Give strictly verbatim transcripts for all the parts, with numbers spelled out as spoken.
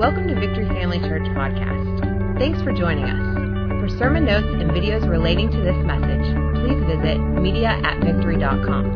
Welcome to Victory Family Church Podcast. Thanks for joining us. For sermon notes and videos relating to this message, please visit media at victory dot com.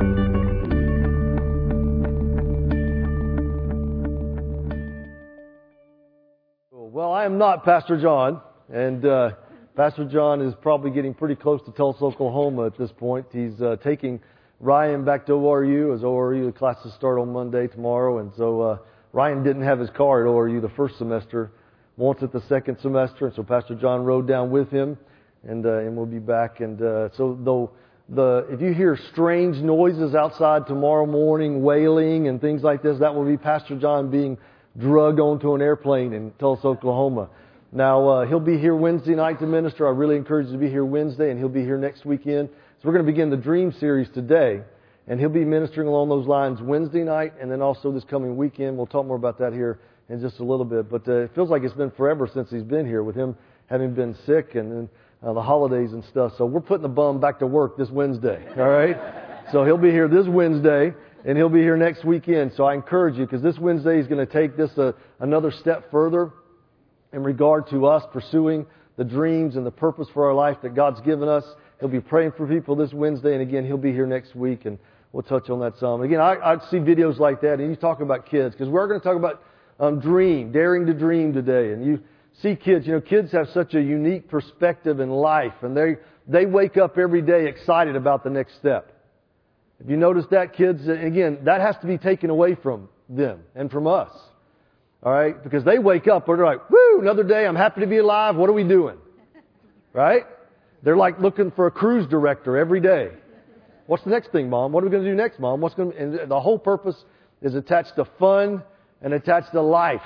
Well, I am not Pastor John, and uh, Pastor John is probably getting pretty close to Tulsa, Oklahoma at this point. He's uh, taking Ryan back to O R U, as O R U, the classes start on Monday tomorrow, and so uh, Ryan didn't have his car at O R U the first semester, wants it the second semester, and so Pastor John rode down with him, and uh, and we'll be back. And uh, so though the if you hear strange noises outside tomorrow morning, wailing and things like this, that will be Pastor John being drugged onto an airplane in Tulsa, Oklahoma. Now uh, he'll be here Wednesday night to minister. I really encourage you to be here Wednesday, and he'll be here next weekend. So we're going to begin the Dream series today. And he'll be ministering along those lines Wednesday night and then also this coming weekend. We'll talk more about that here in just a little bit. But uh, it feels like it's been forever since he's been here, with him having been sick and then uh, the holidays and stuff. So we're putting the bum back to work this Wednesday, all right? So he'll be here this Wednesday and he'll be here next weekend. So I encourage you, because this Wednesday he's going to take this uh, another step further in regard to us pursuing the dreams and the purpose for our life that God's given us. He'll be praying for people this Wednesday, and again, he'll be here next week, and we'll touch on that some. Again, I, I see videos like that, and you talk about kids, because we're going to talk about um, dream, daring to dream today. And you see kids, you know, kids have such a unique perspective in life, and they they wake up every day excited about the next step. If you notice that, kids, again, that has to be taken away from them and from us. All right? Because they wake up, and they're like, woo, another day, I'm happy to be alive, what are we doing? Right? They're like looking for a cruise director every day. What's the next thing, Mom? What are we going to do next, Mom? What's going to, and the whole purpose is attached to fun and attached to life.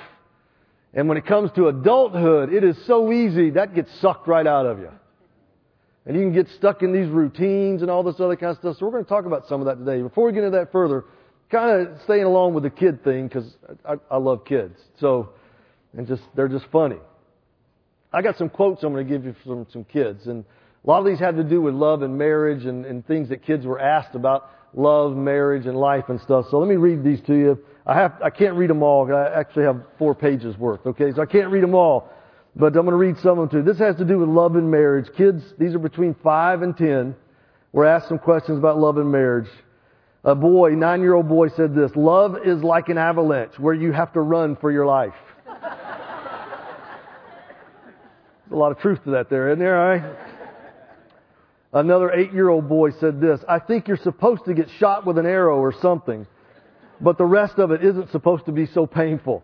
And when it comes to adulthood, it is so easy. That gets sucked right out of you. And you can get stuck in these routines and all this other kind of stuff. So we're going to talk about some of that today. Before we get into that further, kind of staying along with the kid thing, because I, I love kids. So, and just, they're just funny. I got some quotes I'm going to give you from some kids. And a lot of these had to do with love and marriage and, and things that kids were asked about love, marriage, and life and stuff. So let me read these to you. I have I can't read them all. I actually have four pages worth. Okay, so I can't read them all, but I'm going to read some of them too. This has to do with love and marriage. Kids, these are between five and ten. We're asked some questions about love and marriage. A boy, nine-year-old boy, said this: "Love is like an avalanche where you have to run for your life." There's a lot of truth to that there, isn't there? All right. Another eight-year-old boy said this: "I think you're supposed to get shot with an arrow or something, but the rest of it isn't supposed to be so painful."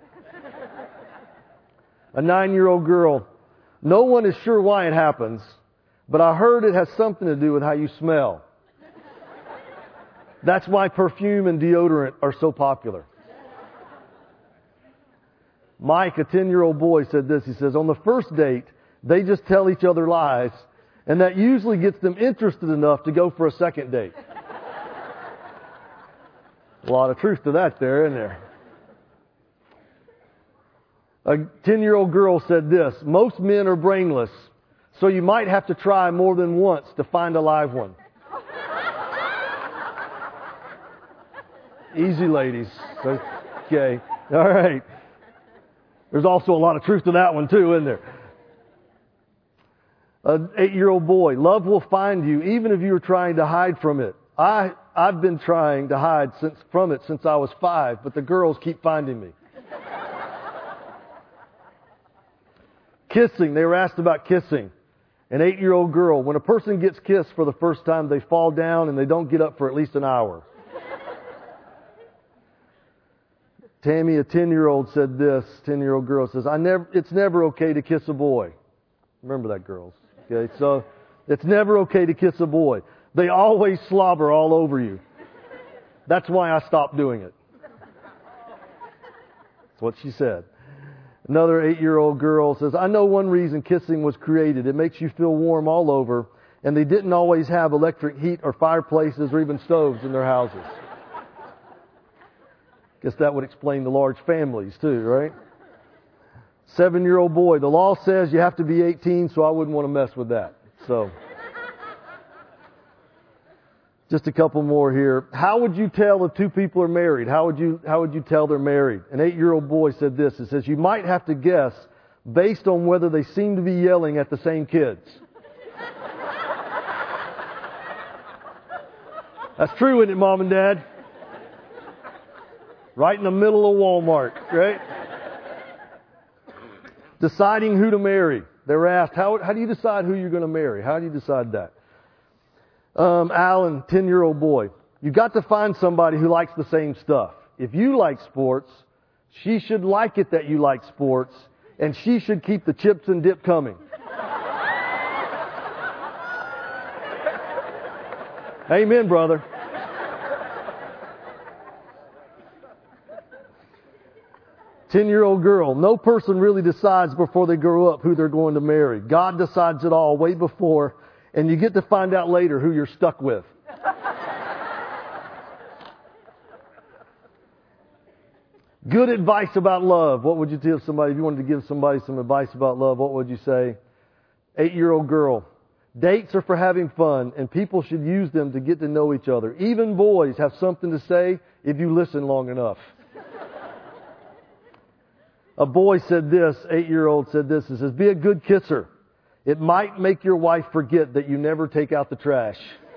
A nine-year-old girl: "No one is sure why it happens, but I heard it has something to do with how you smell. That's why perfume and deodorant are so popular." Mike, a ten-year-old boy, said this. He says, "On the first date, they just tell each other lies, and that usually gets them interested enough to go for a second date." A lot of truth to that there, isn't there? A ten-year-old girl said this: "Most men are brainless, so you might have to try more than once to find a live one." Easy, ladies. Okay. All right. There's also a lot of truth to that one too, isn't there? An eight-year-old boy: "Love will find you even if you are trying to hide from it. I, I've been trying to hide since, from it since I was five, but the girls keep finding me." Kissing. They were asked about kissing. An eight-year-old girl: "When a person gets kissed for the first time, they fall down and they don't get up for at least an hour." Tammy, a ten-year-old, said this. ten-year-old girl says, "I never. It's never okay to kiss a boy." Remember that, girls. Okay, so it's never okay to kiss a boy. They always slobber all over you. That's why I stopped doing it. That's what she said. Another eight-year-old girl says, "I know one reason kissing was created. It makes you feel warm all over, and they didn't always have electric heat or fireplaces or even stoves in their houses." Guess that would explain the large families too, right? Seven-year-old boy: "The law says you have to be eighteen, so I wouldn't want to mess with that." So, Just a couple more here. How would you tell if two people are married? How would you, how would you tell they're married? An eight-year-old boy said this. It says, you might have to guess based on whether they seem to be yelling at the same kids. That's true, isn't it, Mom and Dad? Right in the middle of Walmart, right? Deciding who to marry. They were asked, how, how do you decide who you're going to marry? How do you decide that? Um, Alan, ten-year-old boy. You got to find somebody who likes the same stuff. If you like sports, she should like it that you like sports, and she should keep the chips and dip coming. Amen, brother. Ten-year-old girl. No person really decides before they grow up who they're going to marry. God decides it all way before, and you get to find out later who you're stuck with. Good advice about love. What would you tell somebody if you wanted to give somebody some advice about love? What would you say? Eight-year-old girl. Dates are for having fun, and people should use them to get to know each other. Even boys have something to say if you listen long enough. A boy said this, eight-year-old said this, it says, be a good kisser. It might make your wife forget that you never take out the trash.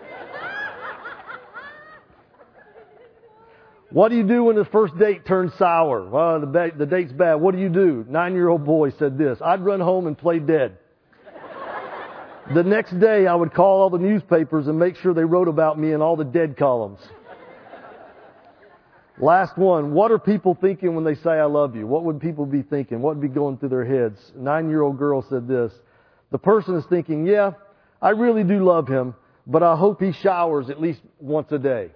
What do you do when the first date turns sour? Well, the, ba- the date's bad. What do you do? Nine-year-old boy said this, I'd run home and play dead. The next day, I would call all the newspapers and make sure they wrote about me in all the dead columns. Last one. What are people thinking when they say I love you? What would people be thinking? What would be going through their heads? Nine-year-old girl said this. The person is thinking, yeah, I really do love him, but I hope he showers at least once a day.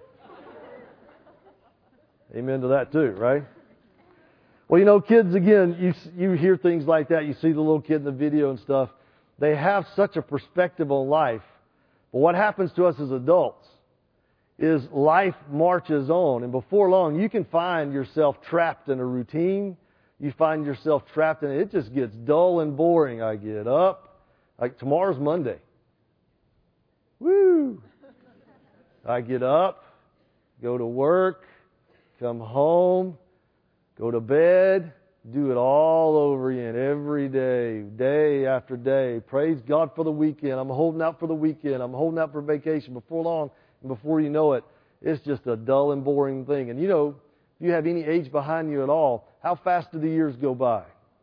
Amen to that too, right? Well, you know, kids, again, you you hear things like that. You see the little kid in the video and stuff. They have such a perspective on life. But what happens to us as adults is life marches on, and before long you can find yourself trapped in a routine. You find yourself trapped in it. It just gets dull and boring. I get up, like tomorrow's Monday. Woo! I get up, go to work, come home, go to bed, do it all over again every day, day after day. Praise God for the weekend. I'm holding out for the weekend. I'm holding out for vacation. Before long, and before you know it, it's just a dull and boring thing. And you know, if you have any age behind you at all, how fast do the years go by?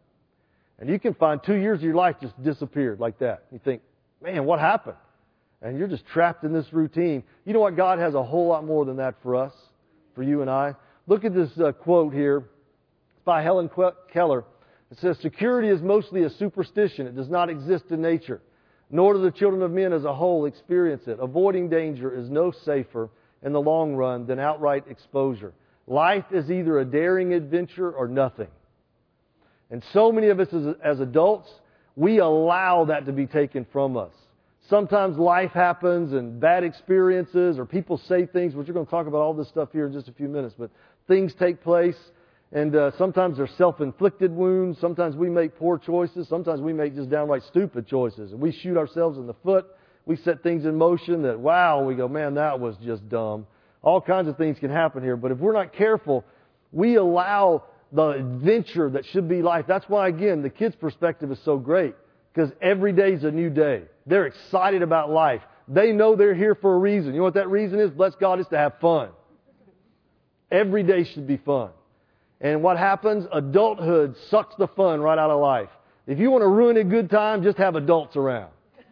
And you can find two years of your life just disappeared like that. You think, man, what happened? And you're just trapped in this routine. You know what? God has a whole lot more than that for us, for you and I. Look at this uh, quote here. It's by Helen Keller. It says, security is mostly a superstition. It does not exist in nature. Nor do the children of men as a whole experience it. Avoiding danger is no safer in the long run than outright exposure. Life is either a daring adventure or nothing. And so many of us as, as adults, we allow that to be taken from us. Sometimes life happens and bad experiences, or people say things, which we're going to talk about all this stuff here in just a few minutes, but things take place. And uh, sometimes they're self-inflicted wounds. Sometimes we make poor choices. Sometimes we make just downright stupid choices. And we shoot ourselves in the foot. We set things in motion that, wow, we go, man, that was just dumb. All kinds of things can happen here. But if we're not careful, we allow the adventure that should be life. That's why, again, the kids' perspective is so great. Because every day is a new day. They're excited about life. They know they're here for a reason. You know what that reason is? Bless God, it's to have fun. Every day should be fun. And what happens? Adulthood sucks the fun right out of life. If you want to ruin a good time, just have adults around.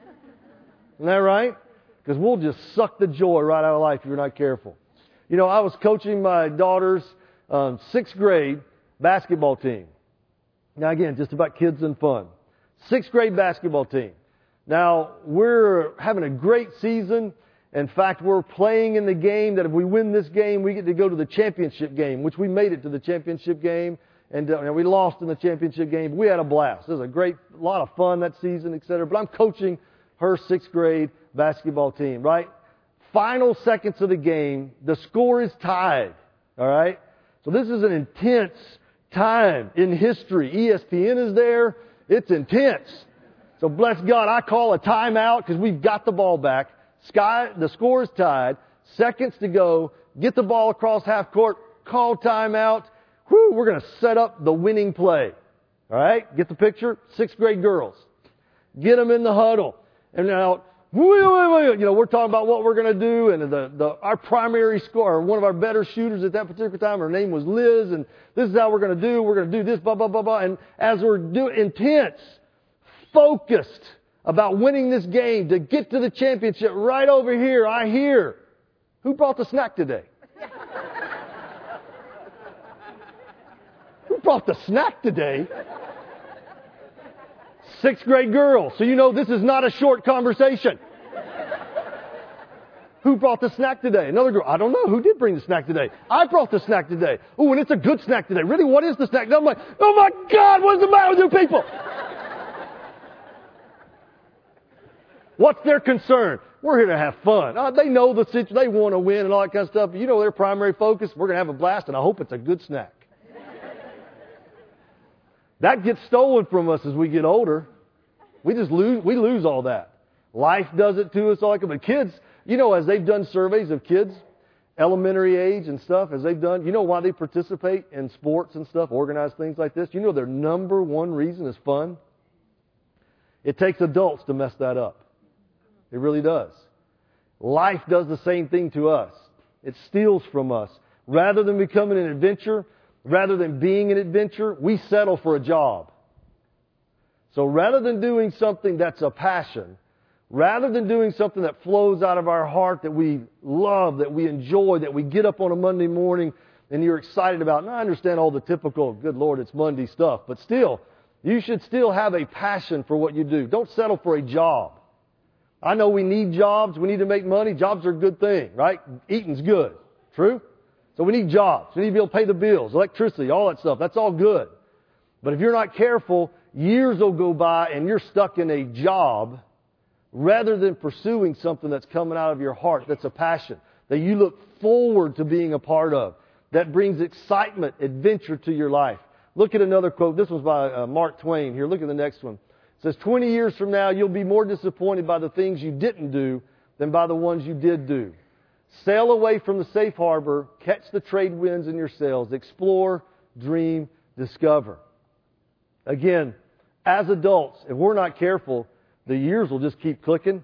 Isn't that right? Because we'll just suck the joy right out of life if you're not careful. You know, I was coaching my daughter's um, sixth grade basketball team. Now again, just about kids and fun. Sixth grade basketball team. Now, we're having a great season. In fact, we're playing in the game that if we win this game, we get to go to the championship game, which we made it to the championship game. And uh, we lost in the championship game. We had a blast. It was a great, a lot of fun that season, et cetera. But I'm coaching her sixth grade basketball team, right? Final seconds of the game, the score is tied, all right? So this is an intense time in history. E S P N is there. It's intense. So bless God, I call a timeout because we've got the ball back. Sky, the score is tied. Seconds to go. Get the ball across half court. Call timeout. Whew, we're going to set up the winning play. All right? Get the picture? Sixth grade girls. Get them in the huddle. And now, you know, we're talking about what we're going to do. And the, the, our primary scorer, one of our better shooters at that particular time, her name was Liz. And this is how we're going to do. We're going to do this, blah, blah, blah, blah. And as we're doing, intense, focused about winning this game to get to the championship, right over here, I hear, who brought the snack today? Who brought the snack today? Sixth grade girl. So you know this is not a short conversation. Who brought the snack today? Another girl. I don't know. Who did bring the snack today? I brought the snack today. Oh, and it's a good snack today. Really? What is the snack? And I'm like, oh my God, what is the matter with you people? What's their concern? We're here to have fun. Uh, they know the situation. They want to win and all that kind of stuff. You know their primary focus. We're going to have a blast, and I hope it's a good snack. That gets stolen from us as we get older. We just lose, we lose all that. Life does it to us all. But kids, you know, as they've done surveys of kids, elementary age and stuff, as they've done, you know why they participate in sports and stuff, organized things like this? You know their number one reason is fun? It takes adults to mess that up. It really does. Life does the same thing to us. It steals from us. Rather than becoming an adventure, rather than being an adventure, we settle for a job. So rather than doing something that's a passion, rather than doing something that flows out of our heart that we love, that we enjoy, that we get up on a Monday morning and you're excited about, and I understand all the typical, good Lord, it's Monday stuff, but still, you should still have a passion for what you do. Don't settle for a job. I know we need jobs. We need to make money. Jobs are a good thing, right? Eating's good. True? So we need jobs. We need to be able to pay the bills, electricity, all that stuff. That's all good. But if you're not careful, years will go by and you're stuck in a job rather than pursuing something that's coming out of your heart, that's a passion, that you look forward to being a part of, that brings excitement, adventure to your life. Look at another quote. This was by uh, Mark Twain. Here, look at the next one. It says, twenty years from now, you'll be more disappointed by the things you didn't do than by the ones you did do. Sail away from the safe harbor, catch the trade winds in your sails, explore, dream, discover. Again, as adults, if we're not careful, the years will just keep clicking.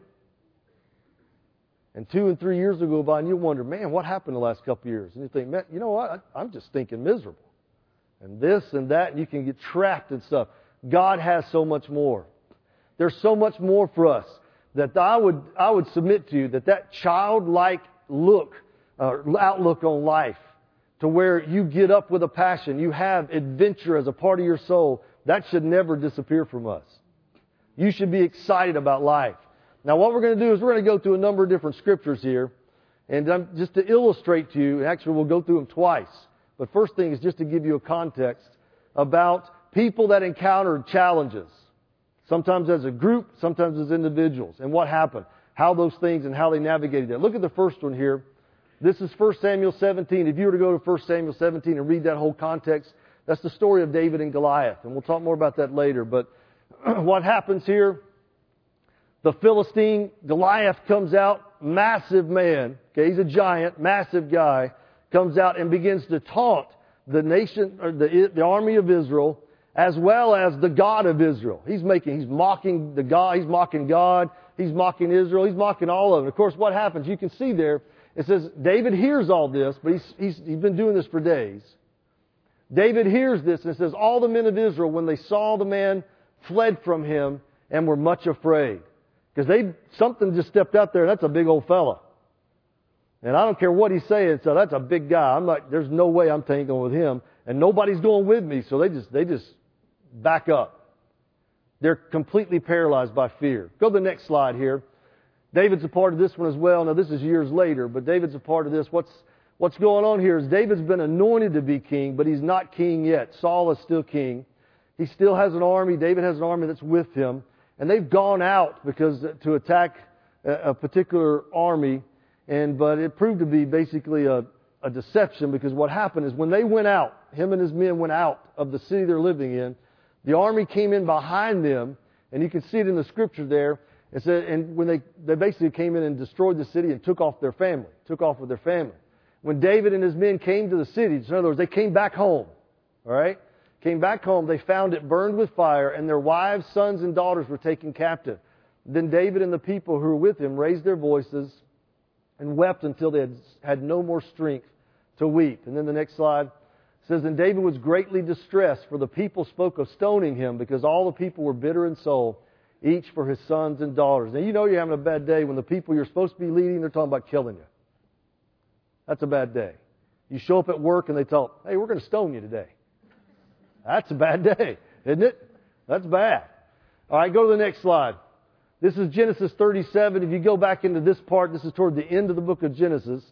And two and three years will go by and you'll wonder, man, what happened the last couple of years? And you think, man, you know what? I'm just thinking miserable. And this and that, and you can get trapped in stuff. God has so much more. There's so much more for us that I would, I would submit to you that that childlike look, uh, outlook on life, to where you get up with a passion, you have adventure as a part of your soul, that should never disappear from us. You should be excited about life. Now what we're going to do is we're going to go through a number of different scriptures here, and um, just to illustrate to you, actually we'll go through them twice, but first thing is just to give you a context about people that encountered challenges, sometimes as a group, sometimes as individuals, and what happened, how those things and how they navigated that. Look at the first one here. This is First Samuel seventeen. If you were to go to First Samuel seventeen and read that whole context, that's the story of David and Goliath, and we'll talk more about that later. But what happens here, the Philistine, Goliath comes out, massive man, okay, he's a giant, massive guy, comes out and begins to taunt the nation, or the, the army of Israel, as well as the God of Israel. He's making, he's mocking the God, he's mocking God, he's mocking Israel, he's mocking all of it. Of course, what happens, you can see there, it says David hears all this, but he's, he's, he's been doing this for days. David hears this and it says, all the men of Israel, when they saw the man, fled from him and were much afraid. Because they, something just stepped out there, and that's a big old fella. And I don't care what he's saying, so that's a big guy. I'm like, there's no way I'm tangling with him. And nobody's going with me, so they just, they just back up. They're completely paralyzed by fear. Go to the next slide here. David's a part of this one as well. Now, this is years later, but David's a part of this. What's, what's going on here is David's been anointed to be king, but he's not king yet. Saul is still king. He still has an army. David has an army that's with him. And they've gone out because to attack a, a particular army. And, but it proved to be basically a, a deception, because what happened is when they went out, him and his men went out of the city they're living in, the army came in behind them, and you can see it in the scripture there, It said, and when they, they basically came in and destroyed the city and took off their family, took off with their family. When David and his men came to the city, in other words, they came back home, all right? Came back home, they found it burned with fire, and their wives, sons, and daughters were taken captive. Then David and the people who were with him raised their voices and wept until they had, had no more strength to weep. And then the next slide says, and David was greatly distressed, for the people spoke of stoning him, because all the people were bitter in soul, each for his sons and daughters. Now, you know you're having a bad day when the people you're supposed to be leading, they're talking about killing you. That's a bad day. You show up at work and they talk, hey, we're going to stone you today. That's a bad day, isn't it? That's bad. All right, go to the next slide. This is Genesis thirty-seven. If you go back into this part, this is toward the end of the book of Genesis.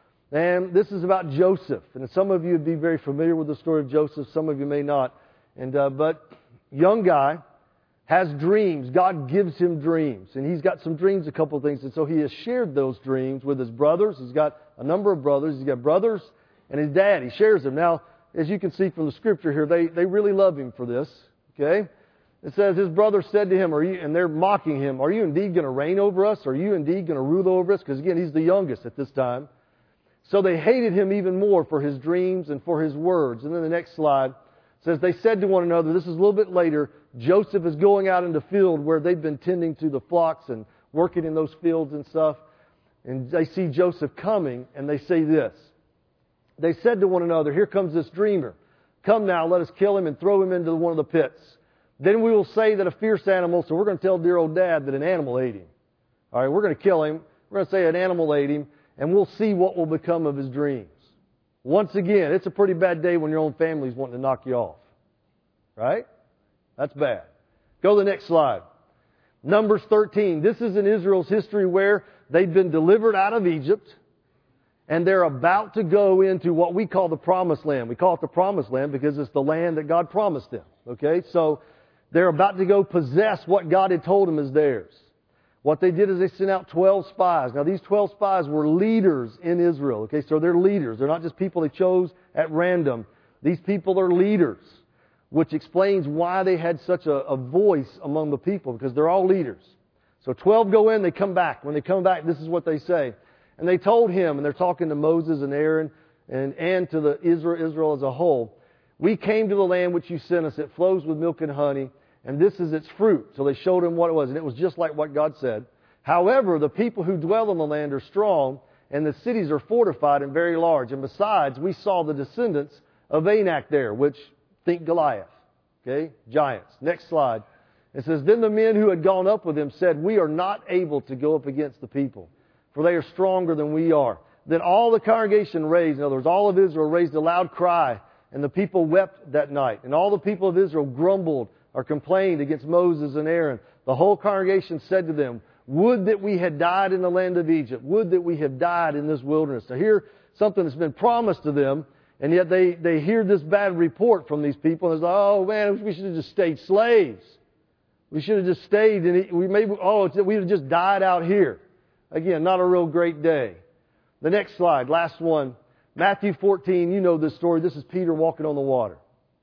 And this is about Joseph. And some of you would be very familiar with the story of Joseph. Some of you may not. And uh, but young guy has dreams. God gives him dreams. And he's got some dreams, a couple of things. And so he has shared those dreams with his brothers. He's got a number of brothers. He's got brothers and his dad. He shares them. Now, as you can see from the scripture here, they, they really love him for this. Okay? It says, his brother said to him, "Are you?" and they're mocking him, "Are you indeed going to reign over us? Are you indeed going to rule over us?" Because again, he's the youngest at this time. So they hated him even more for his dreams and for his words. And then the next slide says, they said to one another, this is a little bit later, Joseph is going out in the field where they've been tending to the flocks and working in those fields and stuff. And they see Joseph coming, and they say this. They said to one another, here comes this dreamer. Come now, let us kill him and throw him into one of the pits. Then we will say that a fierce animal, so we're going to tell dear old dad that an animal ate him. All right, we're going to kill him. We're going to say an animal ate him, and we'll see what will become of his dreams. Once again, it's a pretty bad day when your own family's wanting to knock you off. Right? That's bad. Go to the next slide. Numbers thirteen. This is in Israel's history where they've been delivered out of Egypt, and they're about to go into what we call the Promised Land. We call it the Promised Land because it's the land that God promised them. Okay? So they're about to go possess what God had told them is theirs. What they did is they sent out twelve spies. Now, these twelve spies were leaders in Israel. Okay, so they're leaders. They're not just people they chose at random. These people are leaders, which explains why they had such a, a voice among the people, because they're all leaders. So twelve go in, they come back. When they come back, this is what they say. And they told him, and they're talking to Moses and Aaron and, and to the Israel, Israel as a whole, we came to the land which you sent us. It flows with milk and honey. And this is its fruit. So they showed him what it was. And it was just like what God said. However, the people who dwell on the land are strong, and the cities are fortified and very large. And besides, we saw the descendants of Anak there, which, think Goliath. Okay? Giants. Next slide. It says, then the men who had gone up with him said, we are not able to go up against the people, for they are stronger than we are. Then all the congregation raised, in other words, all of Israel raised a loud cry, and the people wept that night. And all the people of Israel grumbled or complained against Moses and Aaron. The whole congregation said to them, would that we had died in the land of Egypt. Would that we had died in this wilderness. To hear something that's been promised to them, and yet they, they hear this bad report from these people, and it's like, oh man, we should have just stayed slaves. We should have just stayed, and we maybe, oh, we would have just died out here. Again, not a real great day. The next slide, last one. Matthew fourteen, you know this story. This is Peter walking on the water.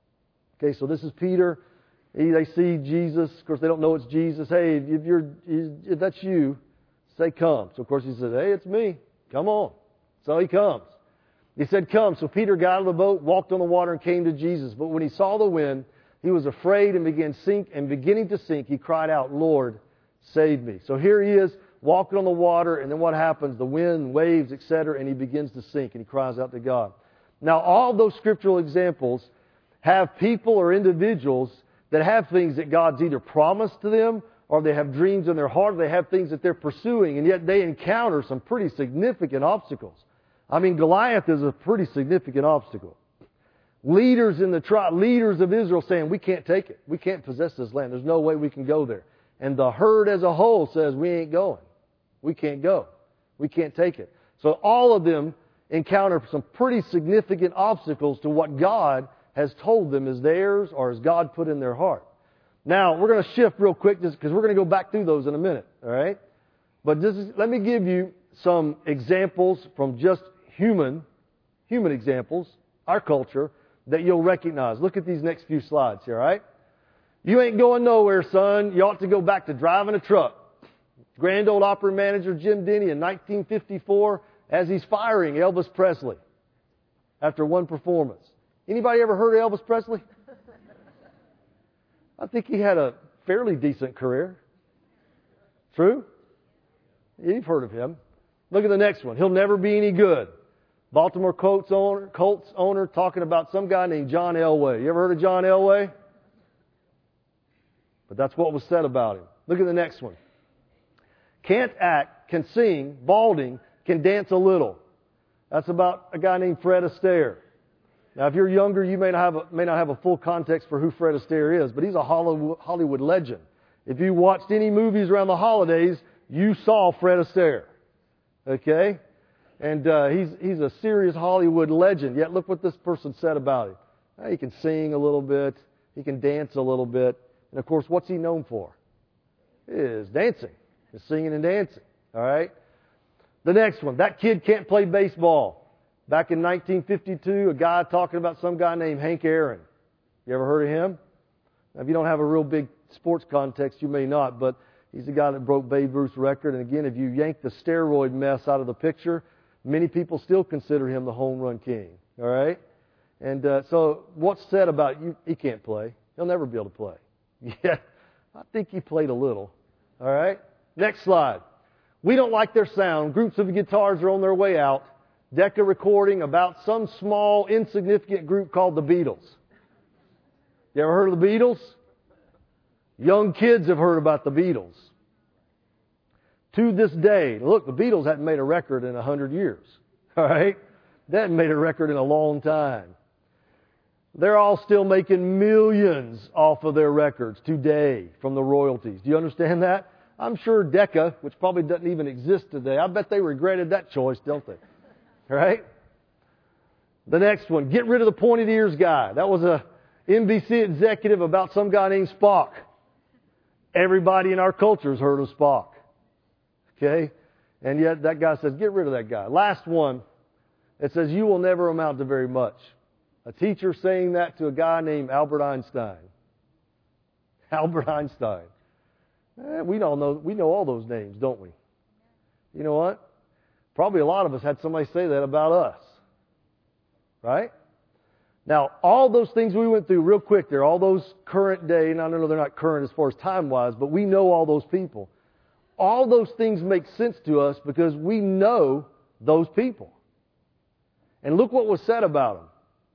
Okay, so this is Peter. They see Jesus. Of course, they don't know it's Jesus. Hey, if you're, if that's you, say come. So, of course, he says, hey, it's me. Come on. So he comes. He said, come. So Peter got out of the boat, walked on the water, and came to Jesus. But when he saw the wind, he was afraid and began sink. And beginning to sink, he cried out, Lord, save me. So here he is, walking on the water, and then what happens? The wind, waves, et cetera, and he begins to sink, and he cries out to God. Now, all those scriptural examples have people or individuals that have things that God's either promised to them, or they have dreams in their heart, or they have things that they're pursuing, and yet they encounter some pretty significant obstacles. I mean, Goliath is a pretty significant obstacle. Leaders in the tribe, leaders of Israel saying, we can't take it. We can't possess this land. There's no way we can go there. And the herd as a whole says, we ain't going. We can't go. We can't take it. So all of them encounter some pretty significant obstacles to what God has told them is theirs or has God put in their heart. Now, we're going to shift real quick just because we're going to go back through those in a minute. All right? But just let me give you some examples from just human, human examples, our culture, that you'll recognize. Look at these next few slides here, all right? You ain't going nowhere, son. You ought to go back to driving a truck. Grand Ole Opry manager Jim Denny in nineteen fifty-four as he's firing Elvis Presley after one performance. Anybody ever heard of Elvis Presley? I think he had a fairly decent career. True? You've heard of him. Look at the next one. He'll never be any good. Baltimore Colts owner, Colts owner talking about some guy named John Elway. You ever heard of John Elway? But that's what was said about him. Look at the next one. Can't act, can sing, balding, can dance a little. That's about a guy named Fred Astaire. Now, if you're younger, you may not have a, may not have a full context for who Fred Astaire is, but he's a Hollywood, Hollywood legend. If you watched any movies around the holidays, you saw Fred Astaire. Okay? And uh, he's he's a serious Hollywood legend. Yet look what this person said about him. Now, he can sing a little bit. He can dance a little bit. And, of course, what's he known for? Is dancing. Is singing and dancing. All right? The next one. That kid can't play baseball. Back in nineteen fifty-two, a guy talking about some guy named Hank Aaron. You ever heard of him? Now, if you don't have a real big sports context, you may not, but he's the guy that broke Babe Ruth's record. And again, if you yank the steroid mess out of the picture, many people still consider him the home run king. All right? And uh, so what's said about you, he can't play. He'll never be able to play. Yeah, I think he played a little. All right? Next slide. We don't like their sound. Groups of guitars are on their way out. Decca recording about some small, insignificant group called the Beatles. You ever heard of the Beatles? Young kids have heard about the Beatles. To this day, look, the Beatles hadn't made a record in a hundred years. All right? They hadn't made a record in a long time. They're all still making millions off of their records today from the royalties. Do you understand that? I'm sure Decca, which probably doesn't even exist today, I bet they regretted that choice, don't they? All right? The next one, get rid of the pointed ears guy. That was a N B C executive about some guy named Spock. Everybody in our culture has heard of Spock. Okay? And yet that guy says, get rid of that guy. Last one, it says, you will never amount to very much. A teacher saying that to a guy named Albert Einstein. Albert Einstein. Eh, we all know, we know all those names, don't we? You know what? Probably a lot of us had somebody say that about us. Right? Now, all those things we went through real quick there, all those current day, and I know they're not current as far as time-wise, but we know all those people. All those things make sense to us because we know those people. And look what was said about them.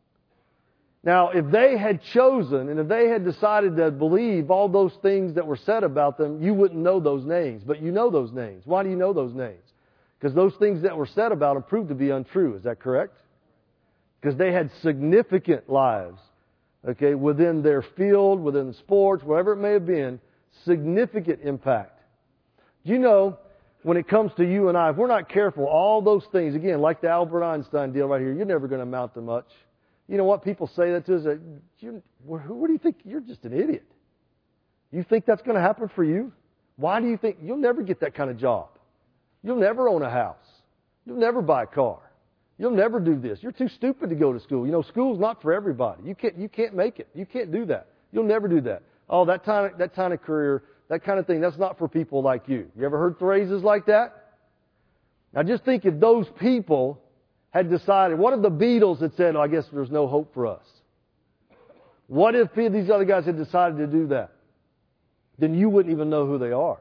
Now, if they had chosen and if they had decided to believe all those things that were said about them, you wouldn't know those names. But you know those names. Why do you know those names? Because those things that were said about them proved to be untrue. Is that correct? Because they had significant lives, okay, within their field, within sports, whatever it may have been, significant impact. Do you know, when it comes to you and I, if we're not careful, all those things, again, like the Albert Einstein deal right here, you're never going to amount to much. You know what? People say that to us, that, you, what do you think? You're just an idiot. You think that's going to happen for you? Why do you think? You'll never get that kind of job. You'll never own a house. You'll never buy a car. You'll never do this. You're too stupid to go to school. You know, school's not for everybody. You can't, you can't make it. You can't do that. You'll never do that. Oh, that kind of, that kind of career, that kind of thing, that's not for people like you. You ever heard phrases like that? Now just think if those people had decided, what if the Beatles had said, oh, I guess there's no hope for us? What if these other guys had decided to do that? Then you wouldn't even know who they are.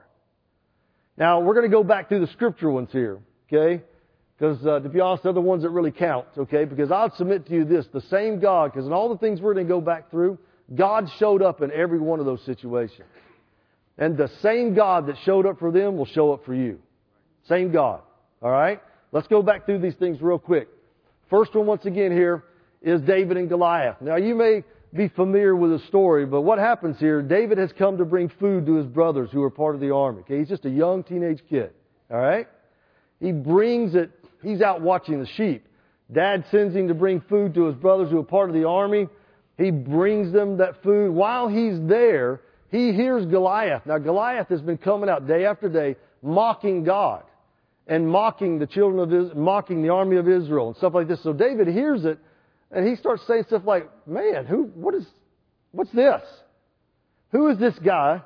Now, we're going to go back through the scripture ones here, okay? Because, uh, to be honest, they're the ones that really count, okay? Because I'll submit to you this, the same God, because in all the things we're going to go back through, God showed up in every one of those situations. And the same God that showed up for them will show up for you. Same God, all right? Let's go back through these things real quick. First one, once again here, is David and Goliath. Now, you may be familiar with the story, but what happens here, David has come to bring food to his brothers who are part of the army. Okay, he's just a young teenage kid, all right? He brings it, he's out watching the sheep. Dad sends him to bring food to his brothers who are part of the army. He brings them that food. While he's there, he hears Goliath. Now, Goliath has been coming out day after day mocking God and mocking the children of Israel, mocking the army of Israel and stuff like this. So David hears it, and he starts saying stuff like, man, who, what is, what's this? Who is this guy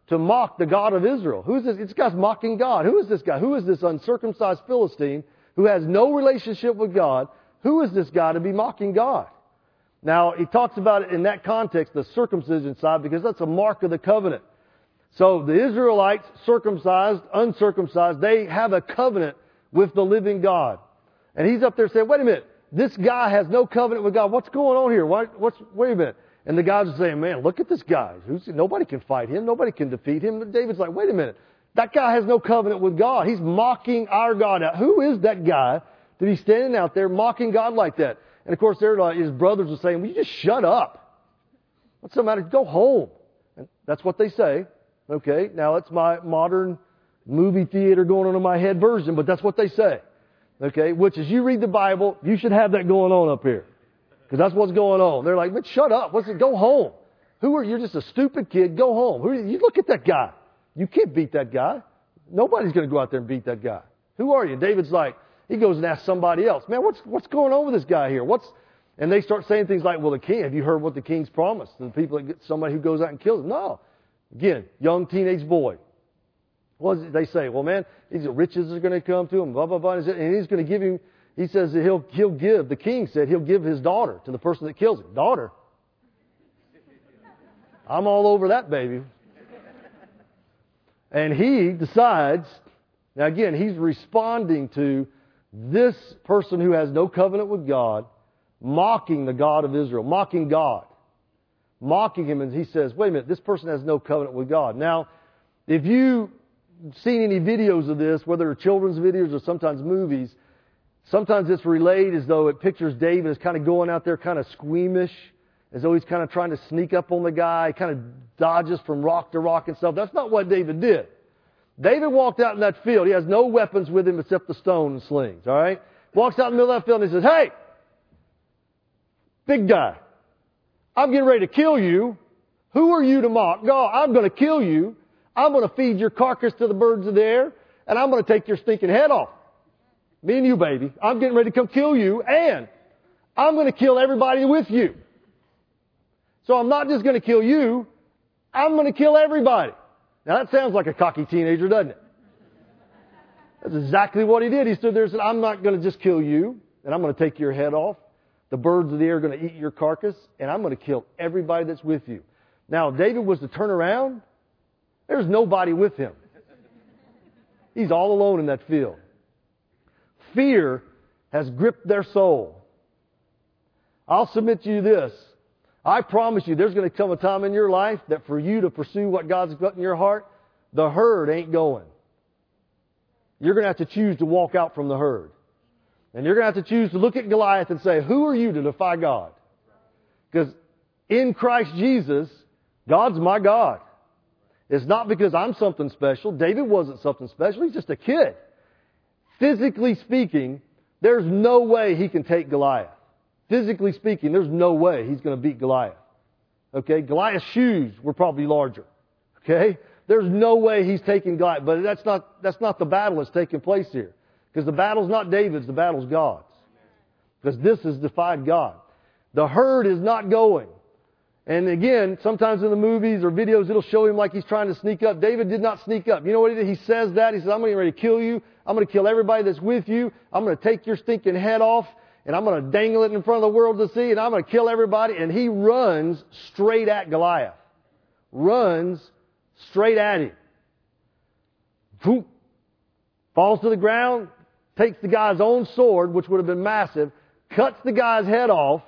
to mock the God of Israel. Who is this? This guy's mocking God. Who is this guy? Who is this uncircumcised Philistine who has no relationship with God? Who is this guy to be mocking God? Now, he talks about it in that context, the circumcision side, because that's a mark of the covenant. So the Israelites, circumcised, uncircumcised, they have a covenant with the living God. And he's up there saying, wait a minute, this guy has no covenant with God. What's going on here? Why, what's, wait a minute. And the guys are saying, man, look at this guy. Who's, nobody can fight him. Nobody can defeat him. And David's like, wait a minute. That guy has no covenant with God. He's mocking our God. Who is that guy to be standing out there mocking God like that? And of course, like, his brothers are saying, will you just shut up? What's the matter? Go home. And that's what they say. Okay, now that's my modern movie theater going on in my head version, but that's what they say. Okay, which as you read the Bible, you should have that going on up here. Because that's what's going on. They're like, but shut up. What's it? Go home. Who are you? You're just a stupid kid. Go home. Who are you? You look at that guy. You can't beat that guy. Nobody's going to go out there and beat that guy. Who are you? David's like, he goes and asks somebody else, man, what's what's going on with this guy here? What's and they start saying things like, well, the king, have you heard what the king's promised? And the people that get somebody who goes out and kills him. No. Again, young teenage boy. What does they say? Well, man, these riches are going to come to him, blah, blah, blah. And he's going to give him, he says that he'll, he'll give, the king said he'll give his daughter to the person that kills him. Daughter? I'm all over that, baby. And he decides, now again, he's responding to this person who has no covenant with God, mocking the God of Israel, mocking God. Mocking him, and he says, wait a minute, this person has no covenant with God. Now, if you've seen any videos of this, whether they're children's videos or sometimes movies, sometimes it's relayed as though it pictures David as kind of going out there kind of squeamish, as though he's kind of trying to sneak up on the guy, kind of dodges from rock to rock and stuff. That's not what David did. David walked out in that field. He has no weapons with him except the stone and slings, all right? Walks out in the middle of that field and he says, hey, big guy, I'm getting ready to kill you. Who are you to mock? God, I'm going to kill you. I'm going to feed your carcass to the birds of the air, and I'm going to take your stinking head off. Me and you, baby. I'm getting ready to come kill you, and I'm going to kill everybody with you. So I'm not just going to kill you. I'm going to kill everybody. Now, that sounds like a cocky teenager, doesn't it? That's exactly what he did. He stood there and said, I'm not going to just kill you, and I'm going to take your head off. The birds of the air are going to eat your carcass, and I'm going to kill everybody that's with you. Now, if David was to turn around, there's nobody with him. He's all alone in that field. Fear has gripped their soul. I'll submit to you this. I promise you there's going to come a time in your life that for you to pursue what God's put in your heart, the herd ain't going. You're going to have to choose to walk out from the herd. And you're going to have to choose to look at Goliath and say, who are you to defy God? Because in Christ Jesus, God's my God. It's not because I'm something special. David wasn't something special. He's just a kid. Physically speaking, there's no way he can take Goliath. Physically speaking, there's no way he's going to beat Goliath. Okay? Goliath's shoes were probably larger. Okay? There's no way he's taking Goliath. But that's not, that's not the battle that's taking place here. Because the battle's not David's, the battle's God's. Because this has defied God. The herd is not going. And again, sometimes in the movies or videos, it'll show him like he's trying to sneak up. David did not sneak up. You know what he did? He says that. He says, I'm getting ready to kill you. I'm going to kill everybody that's with you. I'm going to take your stinking head off. And I'm going to dangle it in front of the world to see. And I'm going to kill everybody. And he runs straight at Goliath. Runs straight at him. Boom. Falls to the ground. Takes the guy's own sword, which would have been massive. Cuts the guy's head off.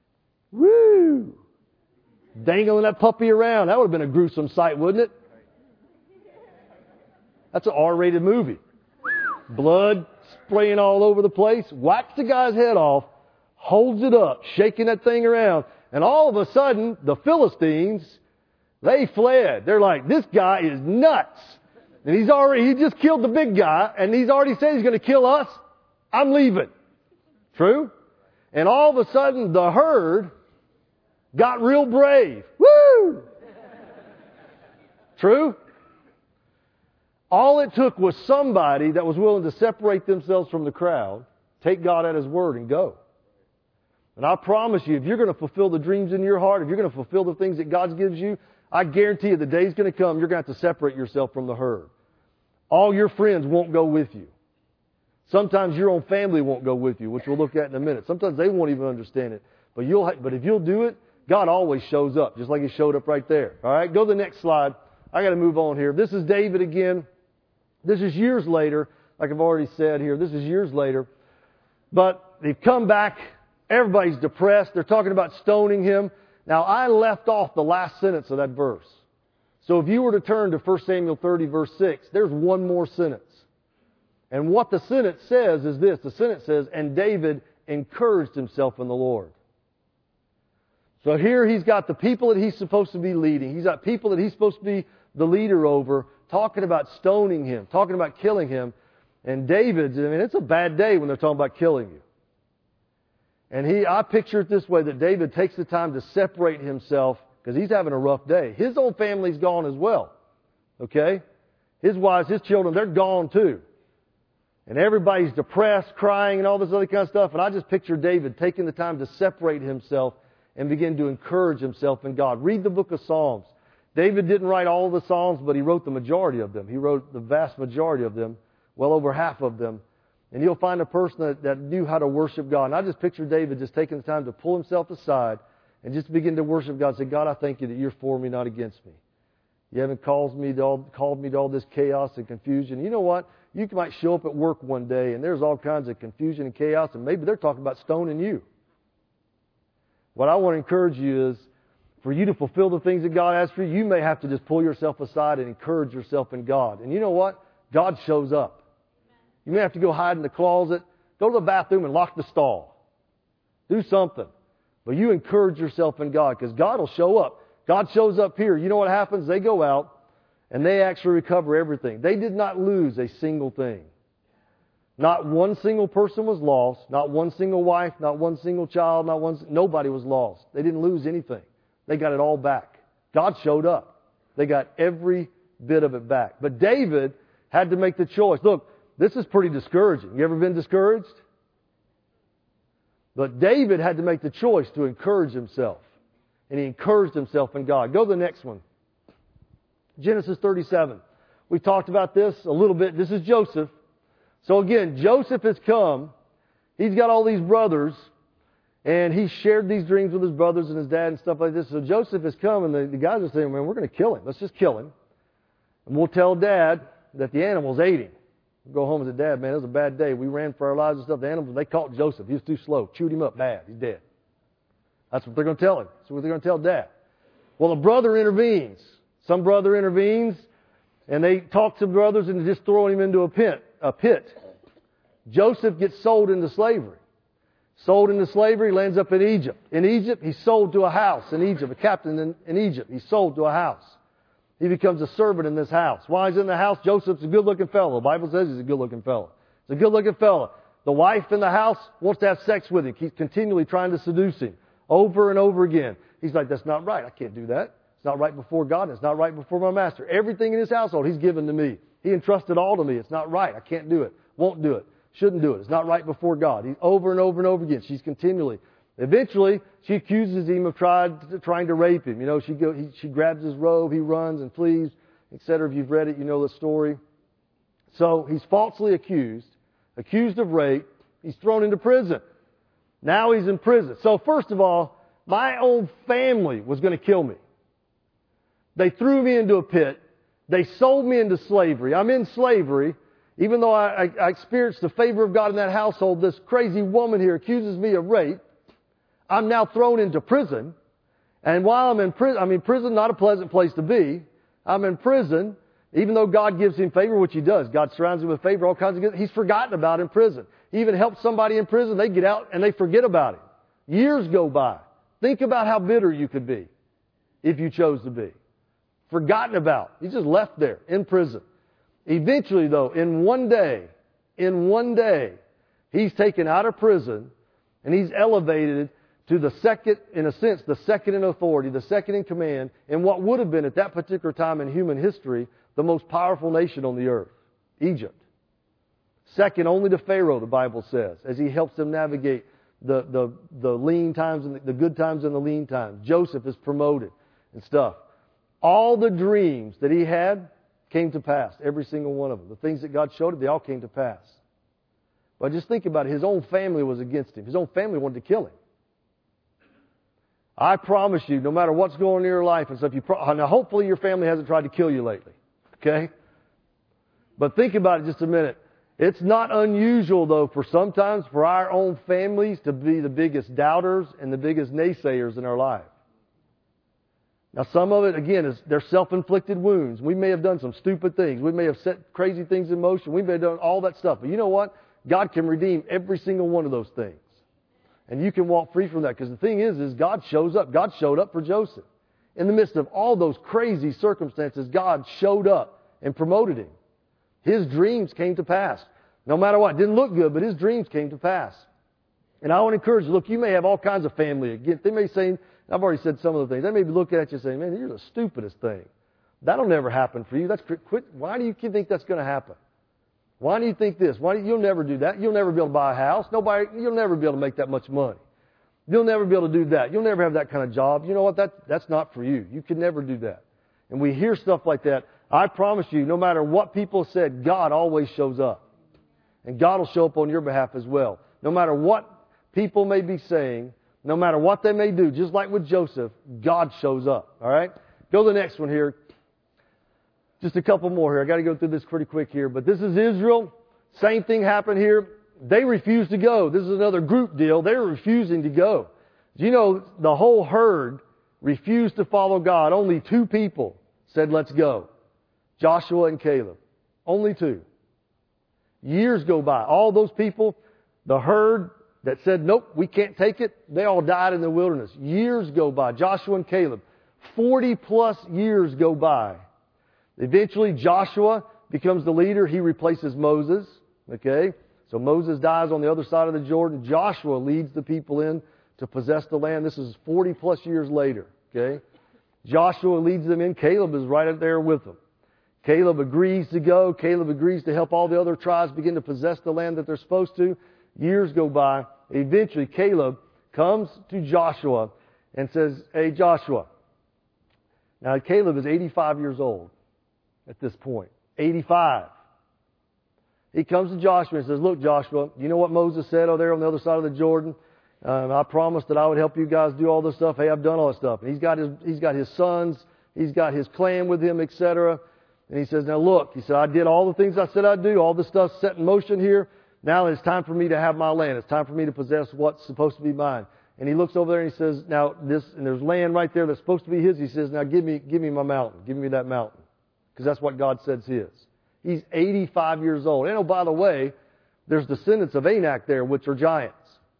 Woo! Dangling that puppy around. That would have been a gruesome sight, wouldn't it? That's an R-rated movie. Blood spraying all over the place. Whacks the guy's head off. Holds it up. Shaking that thing around. And all of a sudden, the Philistines, they fled. They're like, this guy is nuts. And he's already, he just killed the big guy. And he's already said he's going to kill us. I'm leaving. True? And all of a sudden, the herd got real brave. Woo! True? All it took was somebody that was willing to separate themselves from the crowd, take God at His word, and go. And I promise you, if you're going to fulfill the dreams in your heart, if you're going to fulfill the things that God gives you, I guarantee you the day's going to come, you're going to have to separate yourself from the herd. All your friends won't go with you. Sometimes your own family won't go with you, which we'll look at in a minute. Sometimes they won't even understand it. But you'll, ha- but if you'll do it, God always shows up, just like He showed up right there. All right, go to the next slide. I got to move on here. This is David again. This is years later, like I've already said here. This is years later. But they've come back. Everybody's depressed. They're talking about stoning him. Now, I left off the last sentence of that verse. So if you were to turn to First Samuel thirty, verse six, there's one more sentence. And what the sentence says is this. The sentence says, and David encouraged himself in the Lord. So here he's got the people that he's supposed to be leading. He's got people that he's supposed to be the leader over, talking about stoning him, talking about killing him. And David's, I mean, it's a bad day when they're talking about killing you. And he, I picture it this way, that David takes the time to separate himself because he's having a rough day. His own family's gone as well. Okay? His wives, his children, they're gone too. And everybody's depressed, crying, and all this other kind of stuff. And I just picture David taking the time to separate himself and begin to encourage himself in God. Read the book of Psalms. David didn't write all the Psalms, but he wrote the majority of them. He wrote the vast majority of them, well over half of them. And you'll find a person that, that knew how to worship God. And I just picture David just taking the time to pull himself aside and just begin to worship God. Say, God, I thank you that you're for me, not against me. You haven't called me to all, called me to all this chaos and confusion. You know what? You might show up at work one day and there's all kinds of confusion and chaos, and maybe they're talking about stoning you. What I want to encourage you is, for you to fulfill the things that God has for you, you may have to just pull yourself aside and encourage yourself in God. And you know what? God shows up. You may have to go hide in the closet, go to the bathroom and lock the stall. Do something. But you encourage yourself in God, because God will show up. God shows up here. You know what happens? They go out and they actually recover everything. They did not lose a single thing. Not one single person was lost. Not one single wife. Not one single child. Not one. Nobody was lost. They didn't lose anything. They got it all back. God showed up. They got every bit of it back. But David had to make the choice. Look, this is pretty discouraging. You ever been discouraged? But David had to make the choice to encourage himself. And he encouraged himself in God. Go to the next one. Genesis thirty-seven. We've talked about this a little bit. This is Joseph. So again, Joseph has come. He's got all these brothers. And he shared these dreams with his brothers and his dad and stuff like this. So Joseph has come, and the, the guys are saying, man, we're going to kill him. Let's just kill him. And we'll tell Dad that the animals ate him. We'll go home and say, Dad, man, it was a bad day. We ran for our lives and stuff. The animals, they caught Joseph. He was too slow. Chewed him up bad. He's dead. That's what they're going to tell him. That's what they're going to tell Dad. Well, a brother intervenes. Some brother intervenes, and they talk to brothers and just throw him into a pit. A pit. Joseph gets sold into slavery. Sold into slavery, lands up in Egypt. In Egypt, he's sold to a house in Egypt. A captain in, in Egypt. He's sold to a house. He becomes a servant in this house. While he's in the house, Joseph's a good-looking fellow. The Bible says he's a good-looking fellow. He's a good-looking fellow. The wife in the house wants to have sex with him. He's continually trying to seduce him over and over again. He's like, that's not right. I can't do that. It's not right before God, and it's not right before my master. Everything in his household he's given to me. He entrusted all to me. It's not right. I can't do it. Won't do it. Shouldn't do it. It's not right before God. He's over and over and over again. She's continually. Eventually, she accuses him of tried, trying to rape him. You know, she go, he, she grabs his robe, he runs and flees, et cetera. If you've read it, you know the story. So he's falsely accused, accused of rape. He's thrown into prison. Now he's in prison. So first of all, my own family was going to kill me. They threw me into a pit. They sold me into slavery. I'm in slavery. Even though I, I, I experienced the favor of God in that household, this crazy woman here accuses me of rape. I'm now thrown into prison. And while I'm in prison, I mean, prison, not a pleasant place to be. I'm in prison, even though God gives him favor, which he does. God surrounds him with favor, all kinds of good. He's forgotten about in prison. He even helps somebody in prison. They get out and they forget about him. Years go by. Think about how bitter you could be if you chose to be. Forgotten about. He's just left there in prison. Eventually, though, in one day, in one day, he's taken out of prison and he's elevated to the second, in a sense, the second in authority, the second in command, in what would have been at that particular time in human history, the most powerful nation on the earth, Egypt. Second only to Pharaoh, the Bible says, as he helps them navigate the, the, the lean times and the, the good times and the lean times. Joseph is promoted and stuff. All the dreams that he had came to pass. Every single one of them. The things that God showed him, they all came to pass. But just think about it. His own family was against him. His own family wanted to kill him. I promise you, no matter what's going on in your life and stuff, you pro- now hopefully your family hasn't tried to kill you lately. Okay? But think about it just a minute. It's not unusual, though, for sometimes for our own families to be the biggest doubters and the biggest naysayers in our life. Now, some of it, again, is they're self-inflicted wounds. We may have done some stupid things. We may have set crazy things in motion. We may have done all that stuff. But you know what? God can redeem every single one of those things. And you can walk free from that. Because the thing is, is God shows up. God showed up for Joseph. In the midst of all those crazy circumstances, God showed up and promoted him. His dreams came to pass. No matter what. It didn't look good, but his dreams came to pass. And I want to encourage you, look, you may have all kinds of family. Again, they may say, I've already said some of the things. They may be looking at you and saying, man, you're the stupidest thing. That'll never happen for you. That's quit. Why do you think that's going to happen? Why do you think this? Why do you, you'll never do that? You'll never be able to buy a house. Nobody, you'll never be able to make that much money. You'll never be able to do that. You'll never have that kind of job. You know what? That, that's not for you. You can never do that. And we hear stuff like that. I promise you, no matter what people said, God always shows up. And God will show up on your behalf as well. No matter what people may be saying, no matter what they may do, just like with Joseph, God shows up. All right? Go to the next one here. Just a couple more here. I got to go through this pretty quick here. But this is Israel. Same thing happened here. They refused to go. This is another group deal. They were refusing to go. Do you know the whole herd refused to follow God? Only two people said, let's go. Joshua and Caleb. Only two. Years go by. All those people, the herd that said, nope, we can't take it, they all died in the wilderness. Years go by. Joshua and Caleb. Forty plus years go by. Eventually, Joshua becomes the leader. He replaces Moses. Okay? So Moses dies on the other side of the Jordan. Joshua leads the people in to possess the land. This is forty plus years later. Okay? Joshua leads them in. Caleb is right up there with them. Caleb agrees to go. Caleb agrees to help all the other tribes begin to possess the land that they're supposed to. Years go by. Eventually, Caleb comes to Joshua and says, hey, Joshua. Now, Caleb is eighty-five years old at this point. eighty-five. He comes to Joshua and says, look, Joshua, you know what Moses said over there on the other side of the Jordan? Um, I promised that I would help you guys do all this stuff. Hey, I've done all this stuff. And he's got his, he's got his sons. He's got his clan with him, et cetera. And he says, now look, he said, I did all the things I said I'd do. All the stuff's set in motion here. Now it's time for me to have my land. It's time for me to possess what's supposed to be mine. And he looks over there and he says, now this, and there's land right there that's supposed to be his. He says, now give me, give me my mountain. Give me that mountain. Because that's what God said's his. He's eighty-five years old. And oh, by the way, there's descendants of Anak there, which are giants.